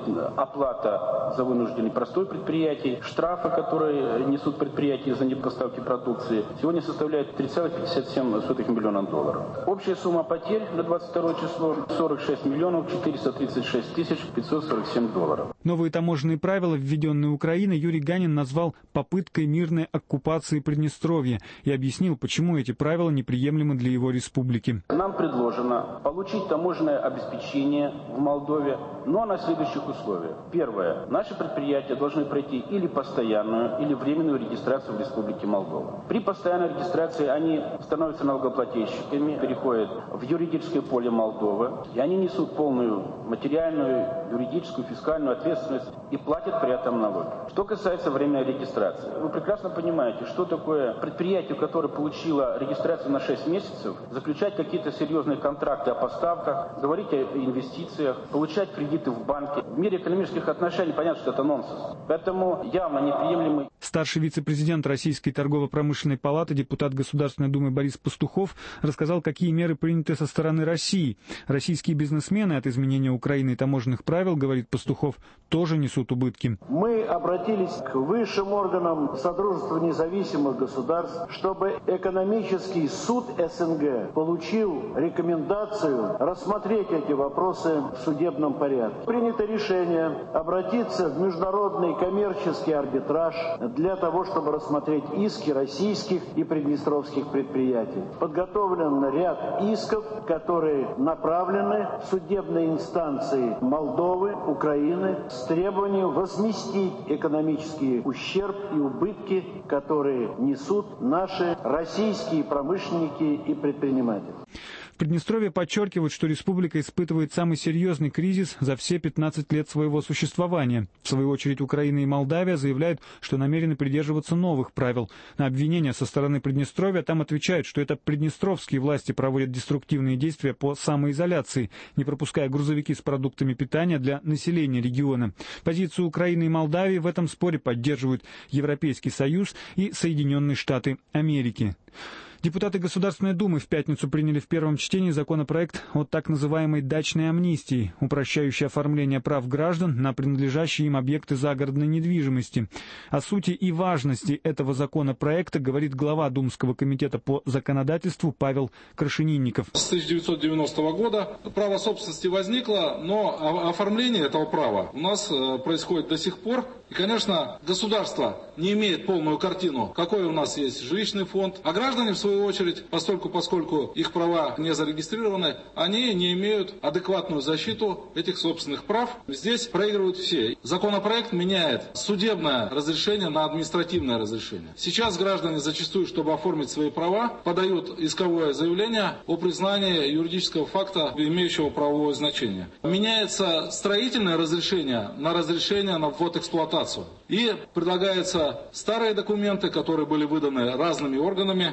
оплата за вынужденный простой предприятий, штрафы, которые несут предприятия за непоставки продукции, сегодня составляет три целых пятьдесят семь сотых миллиона долларов. Общая сумма потерь на двадцать второе число сорок шесть миллионов четыреста тридцать шесть тысяч пятьсот сорок семь долларов. Новые таможенные правила, введенные Украиной, Юрий Ганин назвал попыткой мирной оккупации Приднестровья и объяснил, почему эти правила неприемлемы для его республики. Нам предложено получить таможенное обеспечение в Молдове, но на следующих условиях. Первое. Наши предприятия должны пройти или постоянную, или временную регистрацию в Республике Молдова. При постоянной регистрации они становятся налогоплательщиками, переходят в юридическое поле Молдовы, и они несут полную материальную, юридическую, фискальную ответственность и платят при этом налоги. Что касается временной регистрации. Вы прекрасно понимаете, что такое предприятие, которое получило регистрацию на шесть месяцев, заключать какие-то серьезные контракты о поставках, говорить о инвестициях, получать кредиты в банке. В мире экономических отношений понятно, что это нонсенс. Поэтому явно неприемлемый. Старший вице-президент Российской торгово-промышленной палаты, депутат Государственной Думы Борис Пастухов рассказал, какие меры приняты со стороны России. Российские бизнесмены от изменения Украины таможенных правил, говорит Пастухов, тоже несут убытки. Мы обратились к высшим органам Содружества независимых государств, чтобы экономический суд СНГ получил рекомендацию рассмотреть эти вопросы в судебном порядке. Принято решение обратиться в международный коммерческий арбитраж для того, чтобы рассмотреть иски российских и приднестровских предприятий. Подготовлен ряд исков, которые направлены в судебные инстанции Молдовы, Украины с требованием возместить экономический ущерб и убытки, которые несут наши российские промышленники и предприниматели. В Приднестровье подчеркивают, что республика испытывает самый серьезный кризис за все пятнадцать лет своего существования. В свою очередь Украина и Молдавия заявляют, что намерены придерживаться новых правил. На обвинения со стороны Приднестровья там отвечают, что это приднестровские власти проводят деструктивные действия по самоизоляции, не пропуская грузовики с продуктами питания для населения региона. Позицию Украины и Молдавии в этом споре поддерживают Европейский Союз и Соединенные Штаты Америки. Депутаты Государственной Думы в пятницу приняли в первом чтении законопроект о так называемой дачной амнистии, упрощающей оформление прав граждан на принадлежащие им объекты загородной недвижимости. О сути и важности этого законопроекта говорит глава Думского комитета по законодательству Павел Крашенинников. С тысяча девятьсот девяностого года право собственности возникло, но оформление этого права у нас происходит до сих пор. И, конечно, государство не имеет полную картину, какой у нас есть жилищный фонд, а граждане, в свою очередь, постольку, поскольку их права не зарегистрированы, они не имеют адекватную защиту этих собственных прав. Здесь проигрывают все. Законопроект меняет судебное разрешение на административное разрешение. Сейчас граждане зачастую, чтобы оформить свои права, подают исковое заявление о признании юридического факта, имеющего правовое значение. Меняется строительное разрешение на разрешение на ввод эксплуатации. И предлагается старые документы, которые были выданы разными органами, заменить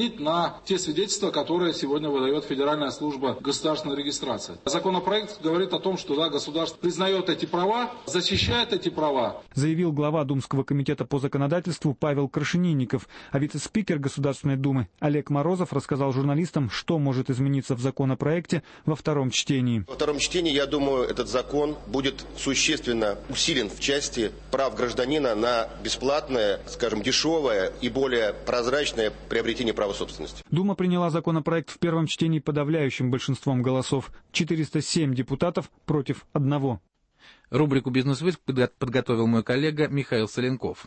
заменить на те свидетельства, которые сегодня выдает Федеральная служба государственной регистрации. Законопроект говорит о том, что да, государство признает эти права, защищает эти права. Заявил глава Думского комитета по законодательству Павел Крашенинников, а вице-спикер Государственной Думы Олег Морозов рассказал журналистам, что может измениться в законопроекте во втором чтении. Во втором чтении, я думаю, этот закон будет существенно усилен в части прав гражданина на бесплатное, скажем, дешевое и более прозрачное приобретение права собственности. Дума приняла законопроект в первом чтении подавляющим большинством голосов. четыреста семь депутатов против одного. Рубрику «Бизнес-визит» подготовил мой коллега Михаил Соленков.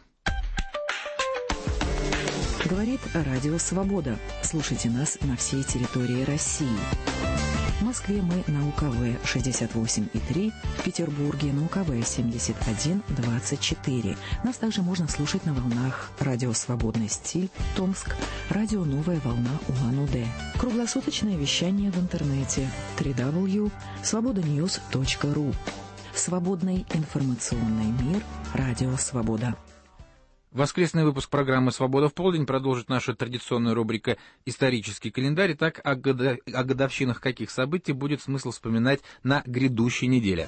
Говорит Радио Свобода. Слушайте нас на всей территории России. В Москве мы на У К В шестьдесят восемь и три, в Петербурге на У К В семьдесят один двадцать четыре. Нас также можно слушать на волнах Радио Свободный стиль, Томск, Радио Новая волна Улан-Удэ. Круглосуточное вещание в интернете дабл ю дабл ю дабл ю точка свобода ньюс точка ру. Свободный информационный мир. Радио Свобода. Воскресный выпуск программы «Свобода в полдень» продолжит наша традиционная рубрика «Исторический календарь». Так, о, годо... о годовщинах каких событий будет смысл вспоминать на грядущей неделе.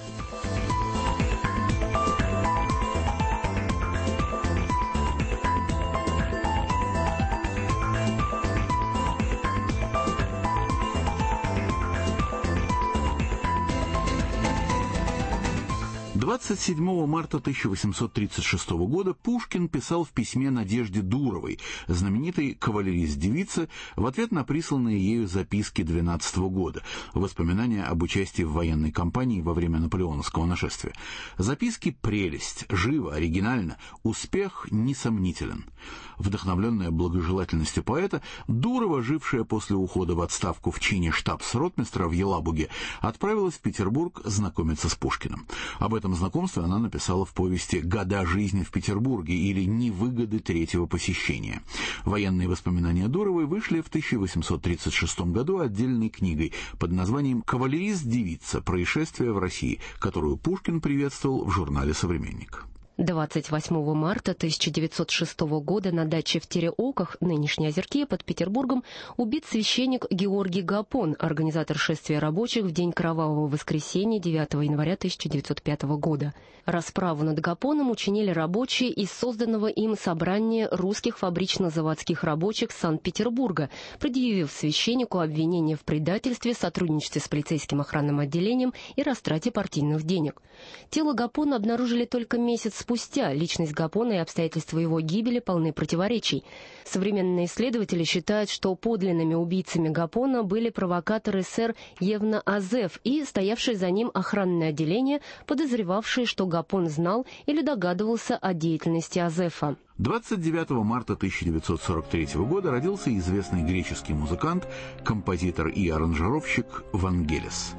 двадцать седьмого марта тысяча восемьсот тридцать шестого года Пушкин писал в письме Надежде Дуровой, знаменитой кавалерист-девице, в ответ на присланные ею записки двенадцатого года, воспоминания об участии в военной кампании во время наполеоновского нашествия. Записки прелесть, живо, оригинально, успех несомнителен. Вдохновленная благожелательностью поэта, Дурова, жившая после ухода в отставку в чине штабс-ротмистра в Елабуге, отправилась в Петербург знакомиться с Пушкиным. Об этом знакомстве она написала в повести «Года жизни в Петербурге» или «Невыгоды третьего посещения». Военные воспоминания Дуровой вышли в тысяча восемьсот тридцать шестом году отдельной книгой под названием «Кавалерист-девица. Происшествия в России», которую Пушкин приветствовал в журнале «Современник». двадцать восьмого марта тысяча девятьсот шестого года на даче в Тереоках, нынешней Озерке, под Петербургом, убит священник Георгий Гапон, организатор шествия рабочих в день Кровавого воскресенья девятого января тысяча девятьсот пятого года. Расправу над Гапоном учинили рабочие из созданного им собрания русских фабрично-заводских рабочих Санкт-Петербурга, предъявив священнику обвинение в предательстве, сотрудничестве с полицейским охранным отделением и растрате партийных денег. Тело Гапона обнаружили только месяц спустя. Личность Гапона и обстоятельства его гибели полны противоречий. Современные исследователи считают, что подлинными убийцами Гапона были провокаторы сэр Евна Азеф и стоявшее за ним охранное отделение, подозревавшие, что Гапон знал или догадывался о деятельности Азефа. двадцать девятого марта тысяча девятьсот сорок третьего года родился известный греческий музыкант, композитор и аранжировщик Вангелис.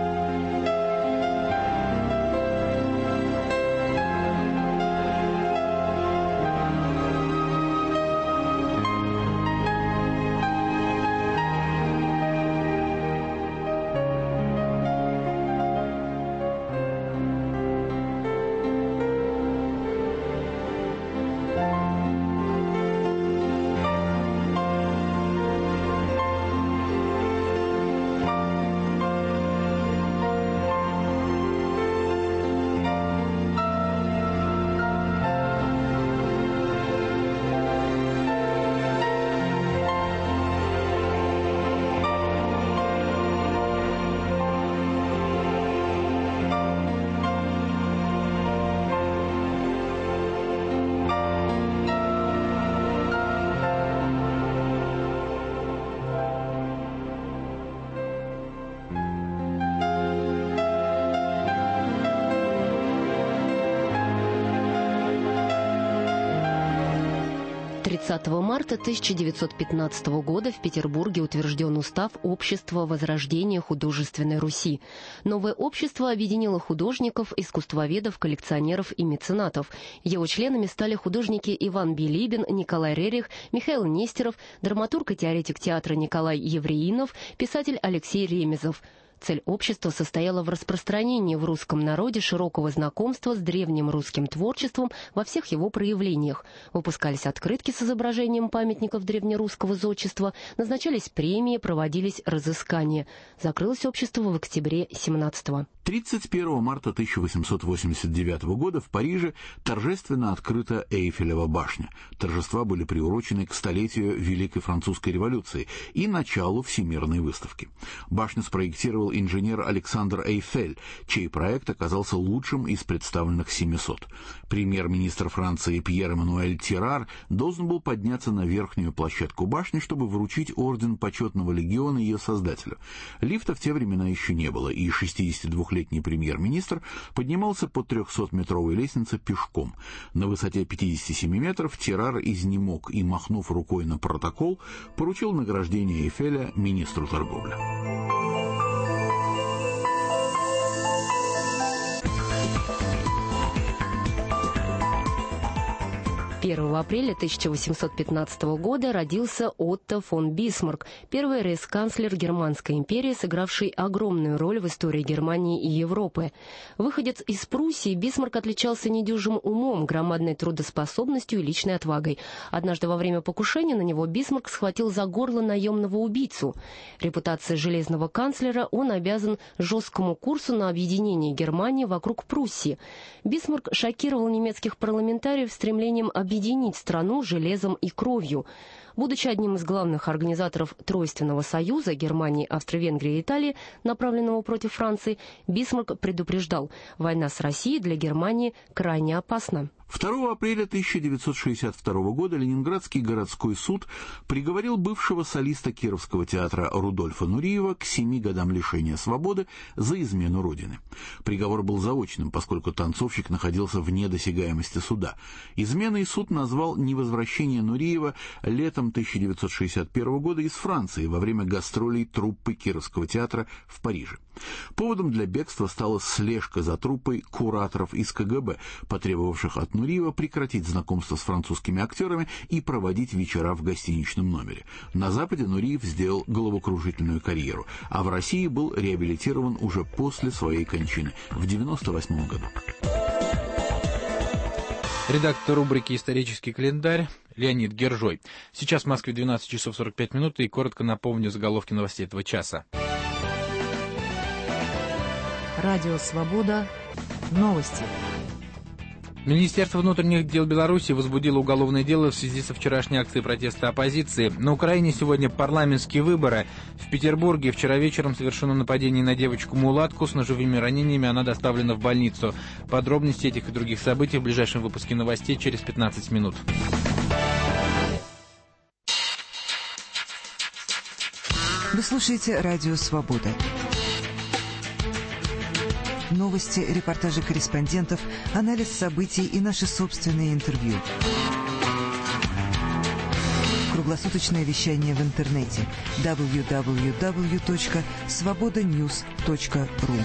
тридцатого марта тысяча девятьсот пятнадцатого года в Петербурге утвержден устав Общества Возрождения Художественной Руси. Новое общество объединило художников, искусствоведов, коллекционеров и меценатов. Его членами стали художники Иван Билибин, Николай Рерих, Михаил Нестеров, драматург и теоретик театра Николай Евреинов, писатель Алексей Ремезов. Цель общества состояла в распространении в русском народе широкого знакомства с древним русским творчеством во всех его проявлениях. Выпускались открытки с изображением памятников древнерусского зодчества, назначались премии, проводились разыскания. Закрылось общество в октябре семнадцатого. тридцать первого марта тысяча восемьсот восемьдесят девятого года в Париже торжественно открыта Эйфелева башня. Торжества были приурочены к столетию Великой Французской революции и началу Всемирной выставки. Башню спроектировал инженер Александр Эйфель, чей проект оказался лучшим из представленных семисот. Премьер-министр Франции Пьер-Эммануэль Тирар должен был подняться на верхнюю площадку башни, чтобы вручить орден почетного легиона ее создателю. Лифта в те времена еще не было, и шестидесятидвухлетний премьер-министр поднимался по трехсотметровой лестнице пешком. На высоте пятидесяти семи метров Тирар изнемог и, махнув рукой на протокол, поручил награждение Эйфеля министру торговли. первого апреля тысяча восемьсот пятнадцатого года родился Отто фон Бисмарк, первый рейхсканцлер Германской империи, сыгравший огромную роль в истории Германии и Европы. Выходец из Пруссии, Бисмарк отличался недюжим умом, громадной трудоспособностью и личной отвагой. Однажды во время покушения на него Бисмарк схватил за горло наемного убийцу. Репутацией железного канцлера он обязан жесткому курсу на объединение Германии вокруг Пруссии. Бисмарк шокировал немецких парламентариев стремлением объединить объединить страну железом и кровью. Будучи одним из главных организаторов Тройственного союза Германии, Австро-Венгрии и Италии, направленного против Франции, Бисмарк предупреждал: война с Россией для Германии крайне опасна. второго апреля тысяча девятьсот шестьдесят второго года Ленинградский городской суд приговорил бывшего солиста Кировского театра Рудольфа Нуриева к семи годам лишения свободы за измену Родины. Приговор был заочным, поскольку танцовщик находился вне досягаемости суда. Изменой суд назвал невозвращение Нуриева летом тысяча девятьсот шестьдесят первого года из Франции во время гастролей труппы Кировского театра в Париже. Поводом для бегства стала слежка за труппой кураторов из ка гэ бэ, потребовавших от Нуриева прекратить знакомство с французскими актерами и проводить вечера в гостиничном номере. На Западе Нуриев сделал головокружительную карьеру, а в России был реабилитирован уже после своей кончины в девяносто восьмом году. Редактор рубрики «Исторический календарь» Леонид Гержой. Сейчас в Москве двенадцать часов сорок пять минут, и коротко напомню заголовки новостей этого часа. Радио «Свобода». Новости. Министерство внутренних дел Беларуси возбудило уголовное дело в связи со вчерашней акцией протеста оппозиции. На Украине сегодня парламентские выборы. В Петербурге вчера вечером совершено нападение на девочку-мулатку. С ножевыми ранениями она доставлена в больницу. Подробности этих и других событий в ближайшем выпуске новостей через пятнадцать минут. Вы слушаете «Радио Свобода». Новости, репортажи корреспондентов, анализ событий и наши собственные интервью. Круглосуточное вещание в интернете дабл ю дабл ю дабл ю точка свобода ньюс точка ру.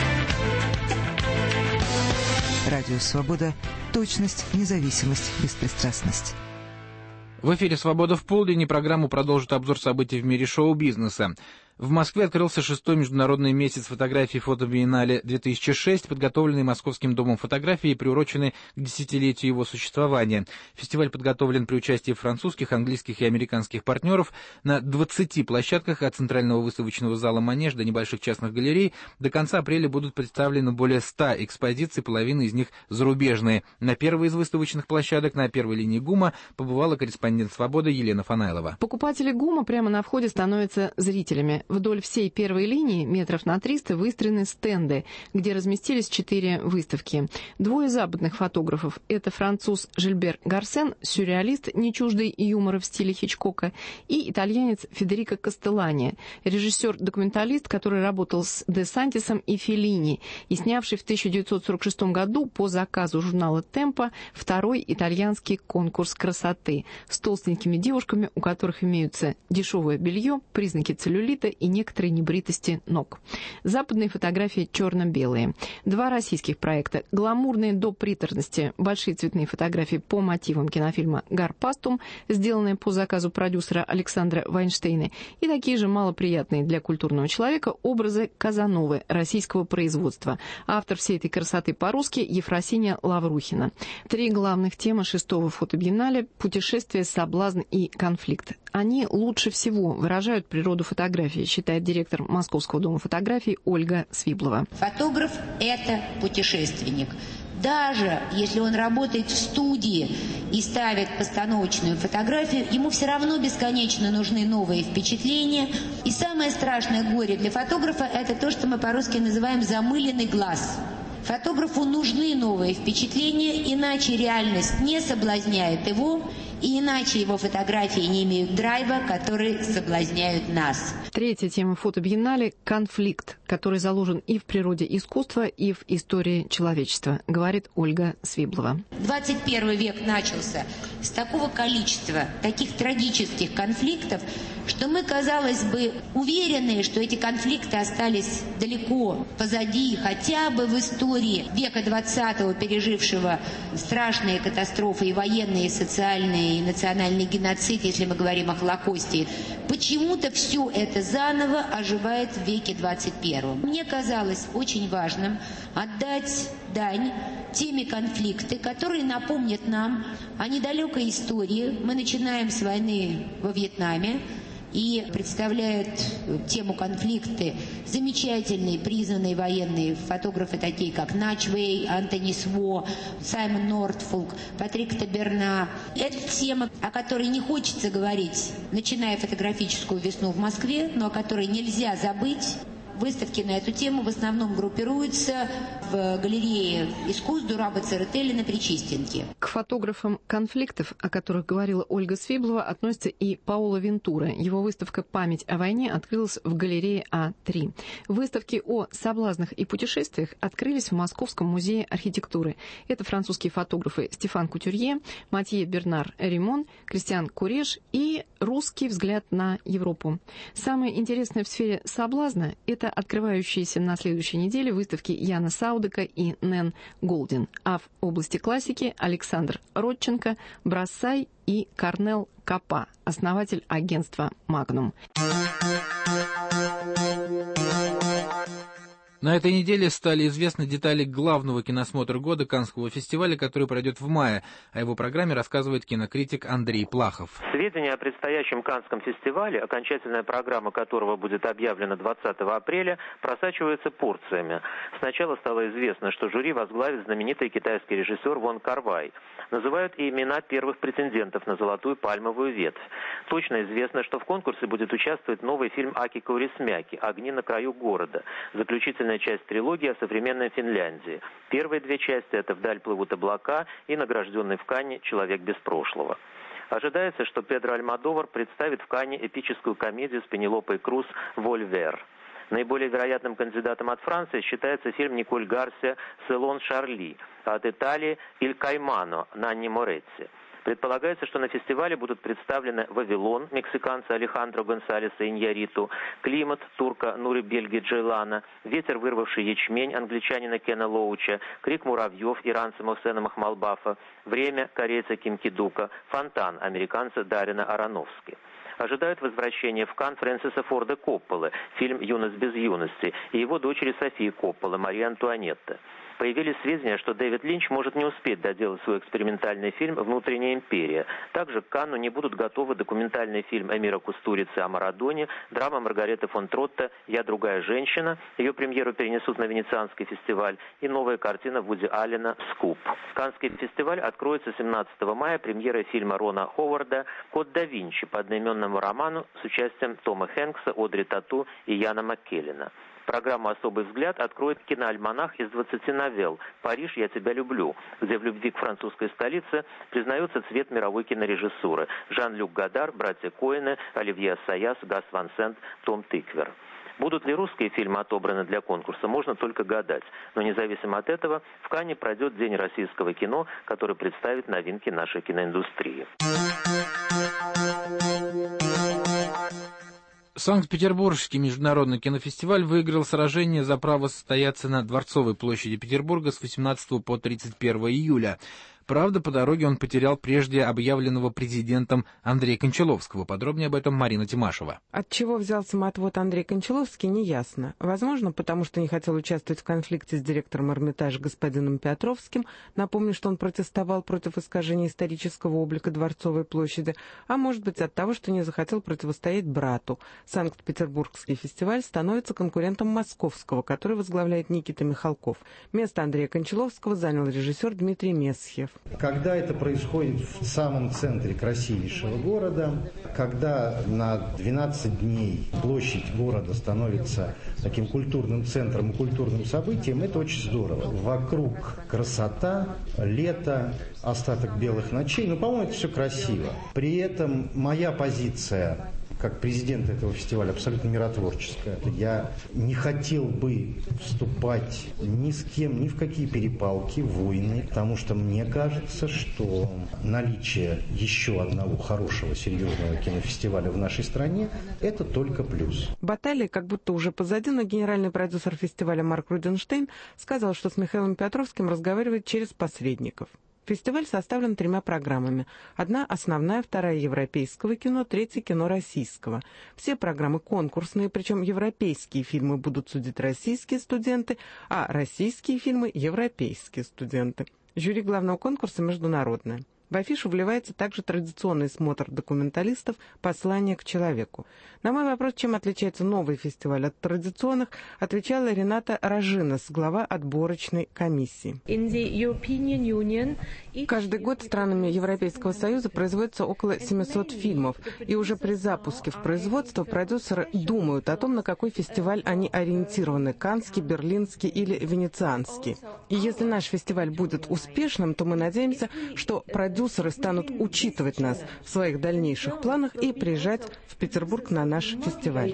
Радио «Свобода». Точность, независимость, беспристрастность. В эфире «Свобода в полдень», и программу продолжит обзор событий в мире шоу-бизнеса. В Москве открылся шестой международный месяц фотографий фотобиеннале две тысячи шесть, подготовленный Московским домом фотографии и приуроченный к десятилетию его существования. Фестиваль подготовлен при участии французских, английских и американских партнеров на двадцати площадках от центрального выставочного зала «Манеж» до небольших частных галерей. До конца апреля будут представлены более ста экспозиций, половина из них зарубежные. На первой из выставочных площадок, на первой линии ГУМа, побывала корреспондент «Свободы» Елена Фанайлова. Покупатели ГУМа прямо на входе становятся зрителями. Вдоль всей первой линии, метров на триста, выстроены стенды, где разместились четыре выставки. Двое западных фотографов – это француз Жильбер Гарсен, сюрреалист, не чуждый юмора в стиле Хичкока, и итальянец Федерико Кастеллани, режиссер-документалист, который работал с Де Сантисом и Феллини, и снявший в тысяча девятьсот сорок шестом году по заказу журнала «Темпо» второй итальянский конкурс красоты с толстенькими девушками, у которых имеются дешевое белье, признаки целлюлита и некоторой небритости ног. Западные фотографии черно-белые. Два российских проекта. Гламурные до приторности. Большие цветные фотографии по мотивам кинофильма «Гарпастум», сделанные по заказу продюсера Александра Вайнштейна. И такие же малоприятные для культурного человека образы Казановы российского производства. Автор всей этой красоты по-русски Ефросинья Лаврухина. Три главных темы шестого фотобиеннале – путешествие, соблазн и конфликт. Они лучше всего выражают природу фотографии, считает директор Московского дома фотографий Ольга Свиблова. Фотограф – это путешественник. Даже если он работает в студии и ставит постановочную фотографию, ему все равно бесконечно нужны новые впечатления. И самое страшное горе для фотографа – это то, что мы по-русски называем «замыленный глаз». Фотографу нужны новые впечатления, иначе реальность не соблазняет его, и иначе его фотографии не имеют драйва, который соблазняют нас. Третья тема фотобиеннале – конфликт, который заложен и в природе искусства, и в истории человечества, говорит Ольга Свиблова. двадцать первый век начался с такого количества таких трагических конфликтов, что мы, казалось бы, уверены, что эти конфликты остались далеко позади, хотя бы в истории века двадцатого, пережившего страшные катастрофы и военные, и социальные, и национальный геноцид, если мы говорим о Холокосте. Почему-то все это заново оживает в веке двадцать первом. Мне казалось очень важным отдать дань теме конфликты, которые напомнят нам о недалекой истории. Мы начинаем с войны во Вьетнаме, и представляют тему конфликты замечательные, признанные военные фотографы, такие как Начвей, Антони Сво, Саймон Нортфолк, Патрик Таберна. Это тема, о которой не хочется говорить, начиная фотографическую весну в Москве, но о которой нельзя забыть. Выставки на эту тему в основном группируются в галерее искусств Дураба Церетели на Причистенке. К фотографам конфликтов, о которых говорила Ольга Свиблова, относится и Паоло Вентура. Его выставка «Память о войне» открылась в галерее А три. Выставки о соблазнах и путешествиях открылись в Московском музее архитектуры. Это французские фотографы Стефан Кутюрье, Матье Бернар Римон, Кристиан Куреш и русский взгляд на Европу. Самое интересное в сфере соблазна – это открывающиеся на следующей неделе выставки Яна Саудека и Нэн Голдин, а в области классики Александр Родченко, Брассай и Корнел Капа, основатель агентства «Магнум». На этой неделе стали известны детали главного киносмотра года Каннского фестиваля, который пройдет в мае. О его программе рассказывает кинокритик Андрей Плахов. Сведения о предстоящем Каннском фестивале, окончательная программа которого будет объявлена двадцатого апреля, просачиваются порциями. Сначала стало известно, что жюри возглавит знаменитый китайский режиссер Вон Кар-вай. Называют и имена первых претендентов на золотую пальмовую ветвь. Точно известно, что в конкурсе будет участвовать новый фильм Аки Каурисмяки «Огни на краю города», заключительная часть трилогии о современной Финляндии. Первые две части – это «Вдаль плывут облака» и награжденный в Канне «Человек без прошлого». Ожидается, что Педро Альмодовар представит в Канне эпическую комедию с Пенелопой Круз «Вольвер». Наиболее вероятным кандидатом от Франции считается фильм Николь Гарсия «Селон Шарли», а от Италии «Иль Каймано» Нанни Моретти. Предполагается, что на фестивале будут представлены «Вавилон» мексиканца Алехандро Гонсалеса Иньярриту, «Климат» турка Нури Бельги Джейлана, «Ветер, вырвавший ячмень» англичанина Кена Лоуча, «Крик муравьев» иранца Мохсена Махмалбафа, «Время» корейца Ким Кидука, «Фонтан» американца Дарина Аронофски. Ожидают возвращения в Канн Фрэнсиса Форда Копполы, фильм «Юность без юности», и его дочери Софии Копполы, Мария Антуанетта. Появились сведения, что Дэвид Линч может не успеть доделать свой экспериментальный фильм «Внутренняя империя». Также к Канну не будут готовы документальный фильм Эмира Кустурицы о Марадоне, драма Маргареты фон Тротта «Я другая женщина», ее премьеру перенесут на Венецианский фестиваль, и новая картина Вуди Аллена «Скуп». Каннский фестиваль откроется семнадцатого мая премьерой фильма Рона Ховарда «Код да Винчи» по одноименному роману с участием Тома Хэнкса, Одри Тату и Яна Маккеллена. Программу «Особый взгляд» откроет киноальманах из двадцати новелл «Париж, я тебя люблю», где в любви к французской столице признается цвет мировой кинорежиссуры: Жан-Люк Годар, братья Коэны, Оливье Ассаяс, Гас Ван Сент, Том Тыквер. Будут ли русские фильмы отобраны для конкурса, можно только гадать. Но независимо от этого, в Канне пройдет День российского кино, который представит новинки нашей киноиндустрии. Санкт-Петербургский международный кинофестиваль выиграл сражение за право состояться на Дворцовой площади Петербурга с восемнадцатого по тридцать первое июля. Правда, по дороге он потерял прежде объявленного президентом Андрея Кончаловского. Подробнее об этом Марина Тимашева. От чего взял самоотвод Андрей Кончаловский, неясно. Возможно, потому что не хотел участвовать в конфликте с директором Эрмитажа господином Петровским. Напомню, что он протестовал против искажения исторического облика Дворцовой площади. А может быть, от того, что не захотел противостоять брату. Санкт-Петербургский фестиваль становится конкурентом московского, который возглавляет Никита Михалков. Место Андрея Кончаловского занял режиссер Дмитрий Месхиев. Когда это происходит в самом центре красивейшего города, когда на двенадцать дней площадь города становится таким культурным центром и культурным событием, это очень здорово. Вокруг красота, лето, остаток белых ночей, ну, по-моему, это все красиво. При этом моя позиция как президент этого фестиваля абсолютно миротворческая. Я не хотел бы вступать ни с кем, ни в какие перепалки, войны, потому что мне кажется, что наличие еще одного хорошего, серьезного кинофестиваля в нашей стране – это только плюс. Баталия как будто уже позади, но генеральный продюсер фестиваля Марк Руденштейн сказал, что с Михаилом Петровским разговаривает через посредников. Фестиваль составлен тремя программами. Одна основная, вторая европейского кино, третья кино российского. Все программы конкурсные, причем европейские фильмы будут судить российские студенты, а российские фильмы – европейские студенты. Жюри главного конкурса международное. В афишу вливается также традиционный смотр документалистов «Послание к человеку». На мой вопрос, чем отличается новый фестиваль от традиционных, отвечала Рената Рожинас, глава отборочной комиссии. Каждый год странами Европейского Союза производится около семисот фильмов, и уже при запуске в производство продюсеры думают о том, на какой фестиваль они ориентированы – каннский, берлинский или венецианский. И если наш фестиваль будет успешным, то мы надеемся, что продюсеры Продюсеры станут учитывать нас в своих дальнейших планах и приезжать в Петербург на наш фестиваль.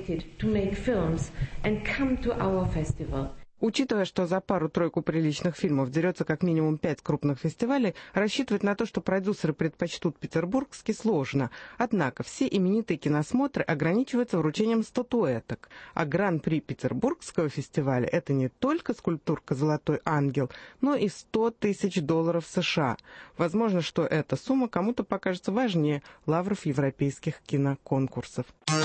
Учитывая, что за пару-тройку приличных фильмов дерется как минимум пять крупных фестивалей, рассчитывать на то, что продюсеры предпочтут петербургский, сложно. Однако все именитые киносмотры ограничиваются вручением статуэток. А гран-при Петербургского фестиваля – это не только скульптурка «Золотой ангел», но и сто тысяч долларов США. Возможно, что эта сумма кому-то покажется важнее лавров европейских киноконкурсов.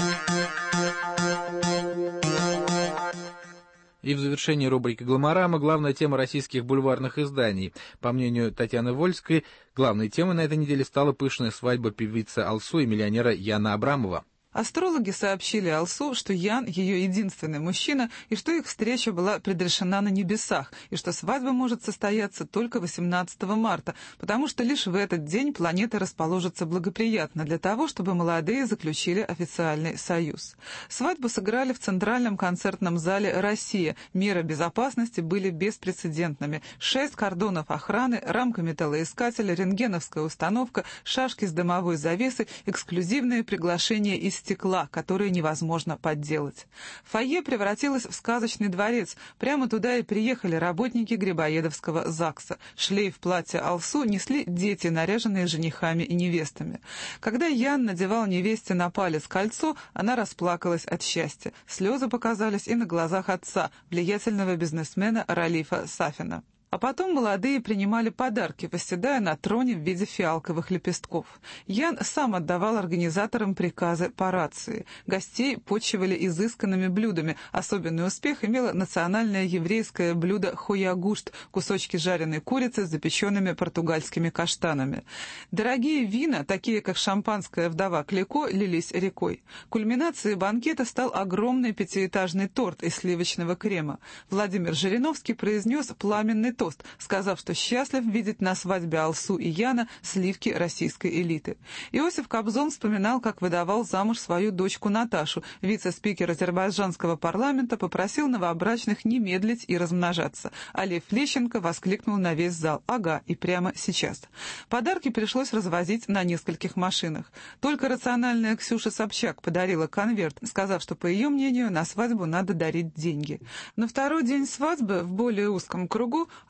И в завершении рубрики «Гломорама» главная тема российских бульварных изданий. По мнению Татьяны Вольской, главной темой на этой неделе стала пышная свадьба певицы Алсу и миллионера Яна Абрамова. Астрологи сообщили Алсу, что Ян – ее единственный мужчина, и что их встреча была предрешена на небесах, и что свадьба может состояться только восемнадцатого марта, потому что лишь в этот день планеты расположатся благоприятно для того, чтобы молодые заключили официальный союз. Свадьбу сыграли в Центральном концертном зале «Россия». Меры безопасности были беспрецедентными. Шесть кордонов охраны, рамка металлоискателя, рентгеновская установка, шашки с дымовой завесой, эксклюзивные приглашения из стекла, которые невозможно подделать. Фойе превратилось в сказочный дворец. Прямо туда и приехали работники Грибоедовского ЗАГСа. Шлейф платья Алсу несли дети, наряженные женихами и невестами. Когда Ян надевал невесте на палец кольцо, она расплакалась от счастья. Слезы показались и на глазах отца, влиятельного бизнесмена Ралифа Сафина. А потом молодые принимали подарки, восседая на троне в виде фиалковых лепестков. Ян сам отдавал организаторам приказы по рации. Гостей почивали изысканными блюдами. Особенный успех имело национальное еврейское блюдо хоягушт – кусочки жареной курицы с запеченными португальскими каштанами. Дорогие вина, такие как шампанское «Вдова Клико», лились рекой. Кульминацией банкета стал огромный пятиэтажный торт из сливочного крема. Владимир Жириновский произнес пламенный тост, сказав, что счастлив видеть на свадьбе Алсу и Яна сливки российской элиты. Иосиф Кобзон вспоминал, как выдавал замуж свою дочку Наташу. Вице-спикер азербайджанского парламента попросил новобрачных не медлить и размножаться. А Лев Лещенко воскликнул на весь зал: «Ага, и прямо сейчас». Подарки пришлось развозить на нескольких машинах. Только рациональная Ксюша Собчак подарила конверт, сказав, что, по ее мнению, на свадьбу надо дарить деньги. На второй день свадьбы в более узком кругу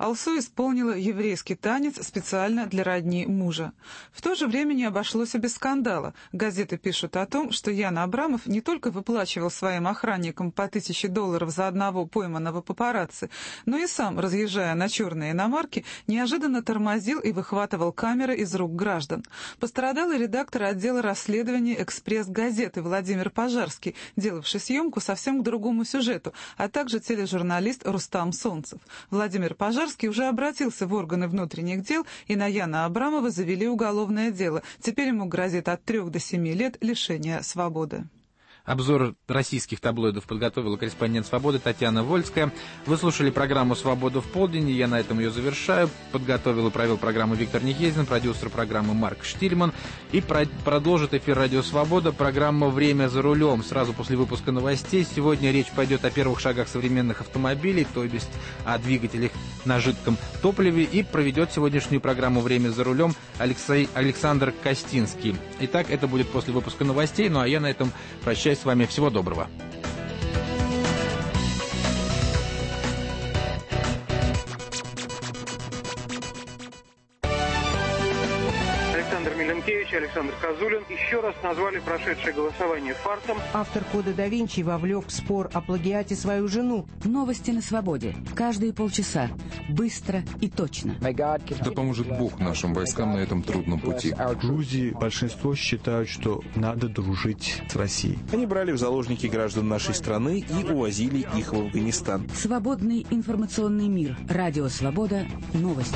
Алсу исполнила еврейский танец специально для родни мужа. В то же время не обошлось и без скандала. Газеты пишут о том, что Ян Абрамов не только выплачивал своим охранникам по тысяче долларов за одного пойманного папарацци, но и сам, разъезжая на черные иномарки, неожиданно тормозил и выхватывал камеры из рук граждан. Пострадал и редактор отдела расследования «Экспресс-газеты» Владимир Пожарский, делавший съемку совсем к другому сюжету, а также тележурналист Рустам Солнцев. Владимир Пожарский уже обратился в органы внутренних дел, и на Яна Абрамова завели уголовное дело. Теперь ему грозит от трех до семи лет лишения свободы. Обзор российских таблоидов подготовила корреспондент «Свободы» Татьяна Вольская. Вы слушали программу «Свобода в полдень», и я на этом ее завершаю. Подготовил и провел программу Виктор Нехезин, продюсер программы Марк Штильман. И про- продолжит эфир «Радио Свобода» программа «Время за рулем». Сразу после выпуска новостей сегодня речь пойдет о первых шагах современных автомобилей, то есть о двигателях на жидком топливе. И проведет сегодняшнюю программу «Время за рулем» Алексей, Александр Костинский. Итак, это будет после выпуска новостей, ну а я на этом прощаюсь с вами. Всего доброго. Александр Миленкевич, Александр Козулин еще раз назвали прошедшее голосование фарсом. Автор «Кода да Винчи» вовлек в спор о плагиате свою жену. Новости на свободе. Каждые полчаса. Быстро и точно. Да поможет Бог нашим войскам на этом трудном пути. В Грузии большинство считают, что надо дружить с Россией. Они брали в заложники граждан нашей страны и увозили их в Афганистан. Свободный информационный мир. Радио Свобода. Новости.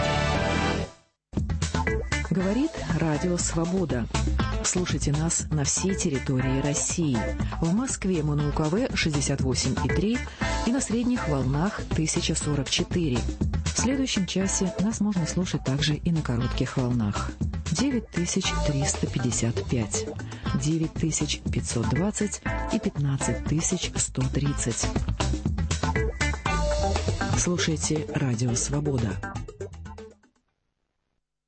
Говорит Радио Свобода. Слушайте нас на всей территории России. В Москве мы на УКВ шестьдесят восемь и три и на средних волнах тысяча сорок четыре. В следующем часе нас можно слушать также и на коротких волнах. девять тысяч триста пятьдесят пять, девять тысяч пятьсот двадцать и пятнадцать тысяч сто тридцать. Слушайте Радио Свобода.